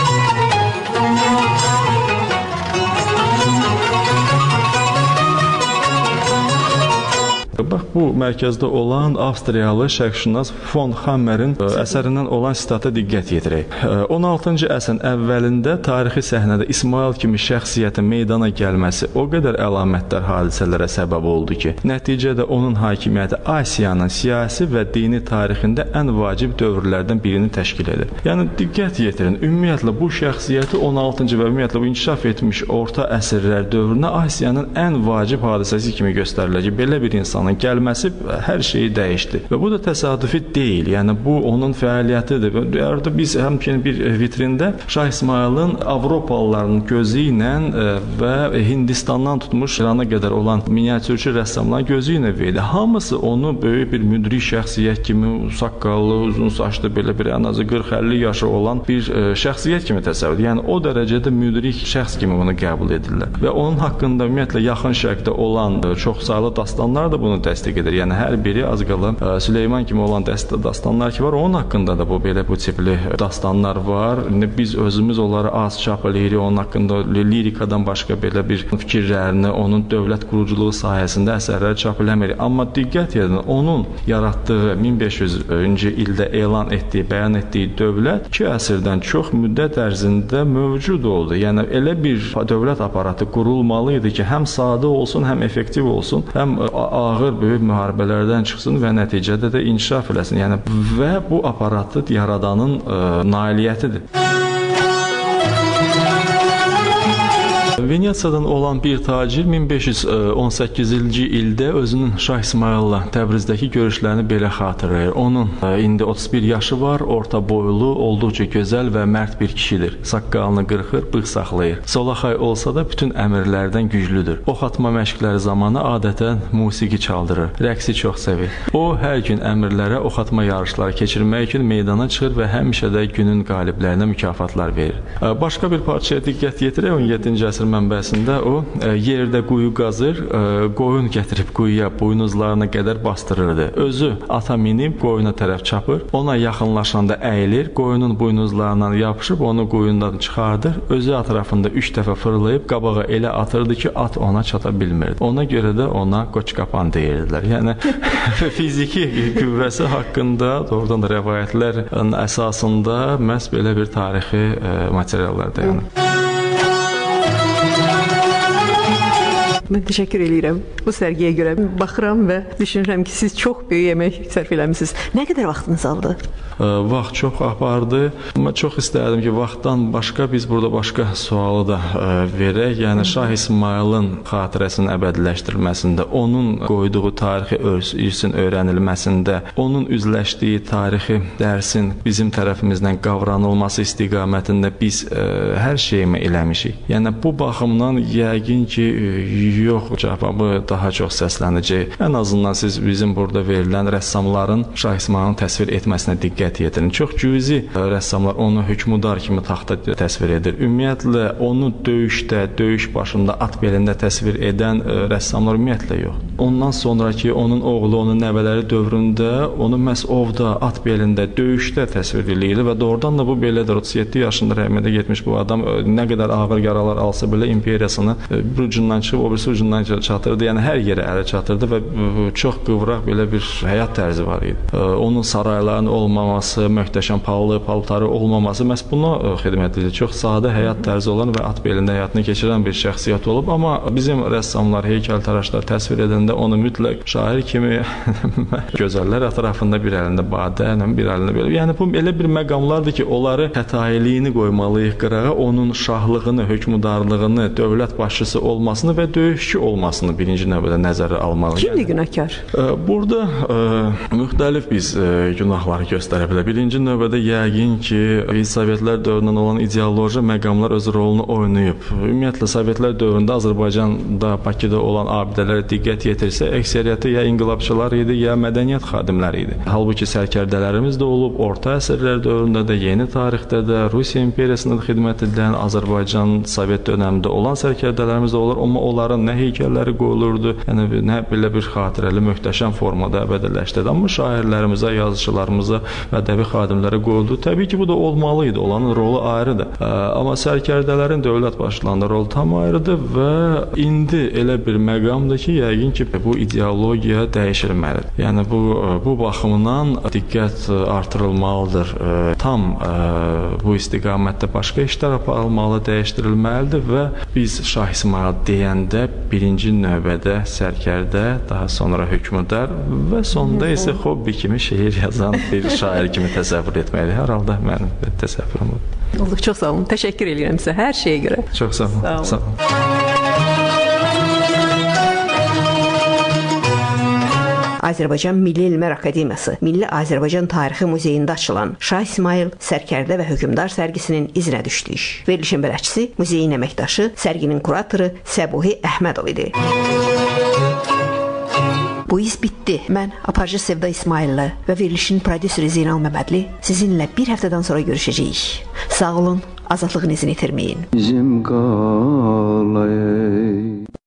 Bax, bu mərkəzdə olan Avstriyalı şərqşünas von Hammerin əsərindən olan sitata diqqət yetirək. 16-cı əsrin əvvəlində tarixi səhnədə İsmail kimi şəxsiyyətin meydana gəlməsi o qədər əlamətdar hadisələrə səbəb oldu ki, nəticədə onun hakimiyyəti Asiyanın siyasi və dini tarixində ən vacib dövrlərdən birini təşkil edir. Yəni diqqət yetirin, ümumiyyətlə bu şəxsiyyəti 16-cı və ümumiyyətlə bu inkişaf etmiş orta əsrlər dövrünə Asiyanın ən vacib hadisəsi kimi göstərilir ki, belə bir insanın gəlməsi hər şeyi dəyişdi. Və bu da təsadüfi deyil. Yəni bu onun fəaliyyətidir. Orada biz həmçinin bir vitrində Şah İsmayılın Avropalıların gözü ilə və Hindistandan tutmuş İrana qədər olan miniatürçü rəssamların gözü ilə verdi. Hamısı onu böyük bir müdrik şəxsiyyət kimi, saqqallı, uzun saçlı, belə bir ən azı 40-50 yaşı olan bir şəxsiyyət kimi təsəvvür edir. Yəni o dərəcədə müdrik şəxs kimi bunu qəbul edirlər. Və onun haqqında ümumiyyətlə yaxın şərqdə olan çoxsaylı dastanlar da bunu təsdiq edir. Yəni hər biri az qala Süleyman kimi olan dastanlar ki var, onun haqqında da bu tipli dastanlar var. Biz özümüz onları az çap eləyirik, onun haqqında lirikadan başqa belə bir fikirlərini, onun dövlət quruculuğu sahəsində əsərləri çap eləmirik. Amma diqqət edin, onun yaratdığı 1500-cü ildə elan etdiyi, bəyan etdiyi dövlət 2 əsrdən çox müddət ərzində mövcud oldu. Yəni elə bir dövlət aparatı qurulmalı idi ki, həm sadə olsun, həm effektiv olsun, həm ağır böyük müharibələrdən çıxsın və nəticədə də inkişaf eləsin. Yəni və bu aparatı yaradanın nailiyyətidir. Venesiyadan olan bir tacir 1518-ci ildə özünün Şah İsmayılla Təbrizdəki görüşlərini belə xatırlayır. Onun indi 31 yaşı var, orta boylu, olduqca gözəl və mərd bir kişidir. Saqqalını qırxır, bığ saxlayır. Solaxay olsa da bütün əmrlərdən güclüdür. Ox atma məşqləri zamanı adətən musiqi çaldırır. Rəqsi çox sevir. O hər gün əmrlərə ox atma yarışları keçirmək üçün meydana çıxır və həmişə də günün qaliblərinə mükafatlar verir. Başqa bir parçaya diqqət yetirək, 17-ci əsr mənbəsində o yerdə quyu qazır, qoyun gətirib quyuya buynuzlarına qədər bastırırdı. Özü ata minib qoyuna tərəf çapır, ona yaxınlaşanda əyilir, qoyunun buynuzlarından yapışıb onu quyundan çıxardır, özü ətrafında 3 dəfə fırlayıb qabağa elə atırdı ki, at ona çata bilmirdi. Ona görə də ona qoçqapan deyirdilər. Yəni fiziki qüvvəsi haqqında doğrudan da rəvayətlərin əsasında məhz belə bir tarixi materiallar dayanır. Mən təşəkkür edirəm. Bu sərgiyə görə baxıram və düşünürəm ki, siz çox böyük əmək sərf eləmisiniz. Nə qədər vaxtınız aldı? Vaxt çox apardı. Amma çox istərdim ki, vaxtdan başqa biz burada başqa sualı da verək. Yəni Şah İsmayılın xatirəsinin əbədiləşdirilməsində, onun qoyduğu tarixi irsin öyrənilməsində, onun üzləşdiyi tarixi dərsin bizim tərəfimizdən qavranılması istiqamətində biz hər şeyimi eləmişik. Yəni bu baxımdan yəqin ki, yox cavabı daha çox səslənəcək. Ən azından siz bizim burada verilən rəssamların Şah İsmayılın təsvir etməsinə diqqət yetirin. Çox cüzi rəssamlar onu hökmdar kimi taxta təsvir edir. Ümumiyyətlə onu döyüşdə, döyüş başında at belində təsvir edən rəssamlar ümumiyyətlə yox. Ondan sonraki onun oğlu, onun nəvələri dövründə onu məhz ovda, at belində, döyüşdə təsvir edirdi və doğrudan da bu belədir. 37 yaşında rəhmətə getmiş bu adam nə qədər ağır yaralar alsa belə imperiyasını bir ucundan çıxıb o birisi ucundan çatırdı. Yəni hər yerə ələ çatırdı və çox qıvraq belə bir həyat tərzi var idi. Onun saraylarının olmaması, möhtəşəm paltarı olmaması məhz buna xidmət edir. Çox sadə həyat tərzi olan və at belində həyatını keçirən bir şəxsiyyət olub, amma bizim rəssamlar, heykəltaraşlar təsvir edəndə onu mütləq şair kimi gözəllər ətrafında bir əlində badə, bir əlində belə. Yəni bu elə bir məqamlardır ki, onları xətailiyini qoymalıyıq qırağa, onun şahlığını, hökmdarlığını, dövlət başçısı olmasını və döyüşçü olmasını birinci növbədə nəzərə almalıyıq. Kimdir günahkar? Burada müxtəlif biz günahları göstərə bilər. Birinci növbədə yəqin ki, Sovetlər dövründən olan ideoloji məqamlar öz rolunu oynayıb. Ümumiyyətlə Sovetlər dövründə Azərbaycanda, Bakıda olan abidələrə diqqət yetirsə, əksəriyyəti ya inqilabçılar idi, ya mədəniyyət xadimləri idi. Halbuki sərkərdələrimiz də olub, orta əsrlər dövründə də, yeni tarixdə də, Rusiya imperiyasında da xidmət edən, Azərbaycan Sovet dövründə olan sərkərdələrimiz də olur, amma onların nə heykəlləri qoyulurdu, yəni nə belə bir xatirəli möhtəşəm formada əbədiləşdirildi. Amma şairlərimizə, yazıçılarımıza və ədəbi xadimlərə qoyuldu. Təbii ki, bu da olmalı idi. Onların rolu ayrıdır. Amma sərkərdələrin dövlət başçılarının rolu tam ayrıdır və indi elə bir məqamdır ki, yəqin ki, bu ideologiya dəyişilməlidir. Yəni bu baxımdan diqqət artırılmalıdır. Tam bu istiqamətdə başqa işlər aparılmalı, dəyişdirilməlidir və biz Şah İsmayıl deyəndə birinci növbədə sərkərdə, daha sonra hökmdar və sonda isə hobbi kimi şeir yazan bir şair kimi təsəvvür etməliyik. Hər halda mənim təsəvvürüm budur. Olduq, çox sağ olun. Təşəkkür edirəm sizə hər şeyə görə. Çox sağ olun. Sağ olun. Azərbaycan Milli Elmlər Akademiyası, Milli Azərbaycan Tarixi Muzeyində açılan Şah İsmayıl, Sərkərdə və Hökmdar sərgisinin izinə düşdük. Verilişin bələdçisi, muzeyin əməkdaşı, sərginin kuratoru Səbuhi Əhmədov idi. Bu iz bitdi. Mən aparıcı Sevda İsmayıllı və verilişin prodüseri Zeynal Məmmədli sizinlə bir həftədən sonra görüşəcəyik. Sağ olun, azadlığın izini itirməyin.